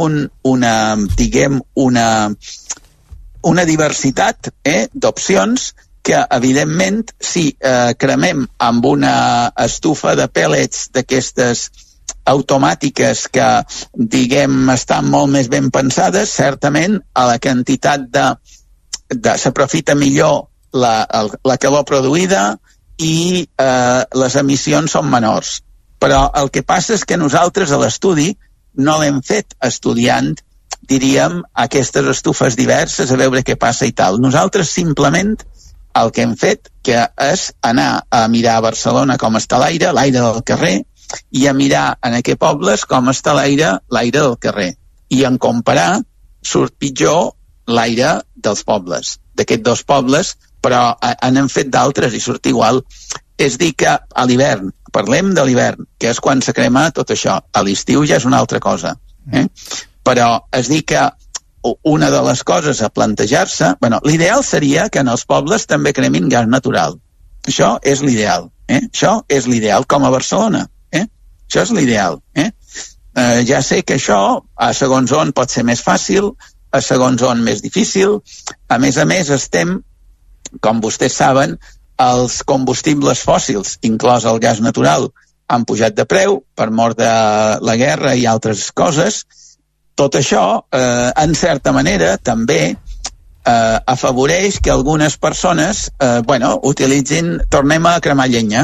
una diversitat d'opcions que, evidentment, si cremem amb una estufa de pèl·lets d'aquestes automàtiques que, diguem, estan molt més ben pensades, certament a la quantitat s'aprofita millor la calor produïda i les emissions són menors. Però el que passa és que nosaltres a l'estudi no l'hem fet estudiant, diríem, aquestes estufes diverses a veure què passa i tal. Nosaltres simplement el que hem fet que és anar a mirar a Barcelona com està l'aire del carrer, i a mirar en aquests pobles com està l'aire del carrer. I en comparar surt pitjor l'aire dels pobles, d'aquests dos pobles, però n'hem fet d'altres i surt igual. És dir que a l'hivern, parlem de l'hivern, que és quan se crema tot això. A l'estiu ja és una altra cosa. Però és dir que una de les coses a plantejar-se... l'ideal seria que en els pobles també cremin gas natural. Això és l'ideal. Això és l'ideal, com a Barcelona. Això és l'ideal. Ja sé que això, segons on, pot ser més fàcil, a segons on més difícil. A més, estem, com vostès saben, els combustibles fòssils, inclòs el gas natural, han pujat de preu per mort de la guerra i altres coses. Tot això, en certa manera, també afavoreix que algunes persones utilitzin, tornem a cremar llenya.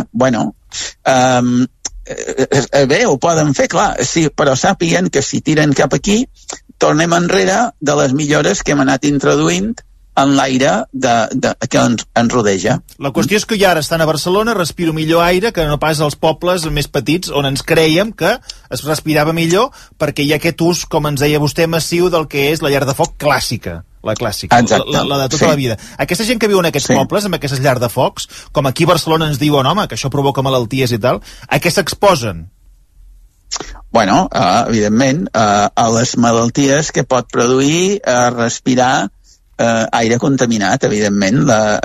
Bé, ho poden fer, clar, sí, però sàpiguen que si tiren cap aquí, tornem enrere de les millores que hem anat introduint en l'aire que ens rodeja. La qüestió és que jo ara estant a Barcelona respiro millor aire que no pas als pobles més petits on ens creiem que es respirava millor perquè hi ha aquest ús, com ens deia vostè, massiu del que és la llar de foc clàssica. La clàssica, la de tota la vida. Aquesta gent que viu en aquests pobles, amb aquestes llars de focs, com aquí a Barcelona ens diuen, home, que això provoca malalties i tal, a què s'exposen? Evidentment, a les malalties que pot produir respirar aire contaminat, evidentment.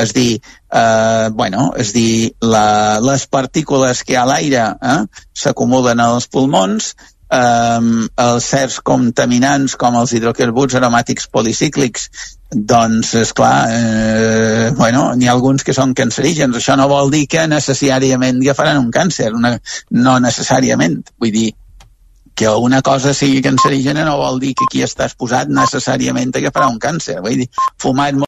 Les partícules que hi ha a l'aire s'acumulen als pulmons, els certs contaminants com els hidrocarburs aromàtics policíclics, doncs, esclar, n'hi ha alguns que són cancerígens. Això no vol dir que necessàriament agafaran un càncer, no necessàriament. Vull dir, que una cosa sigui cancerígena no vol dir que qui està exposat necessàriament agafarà un càncer. Vull dir, fumar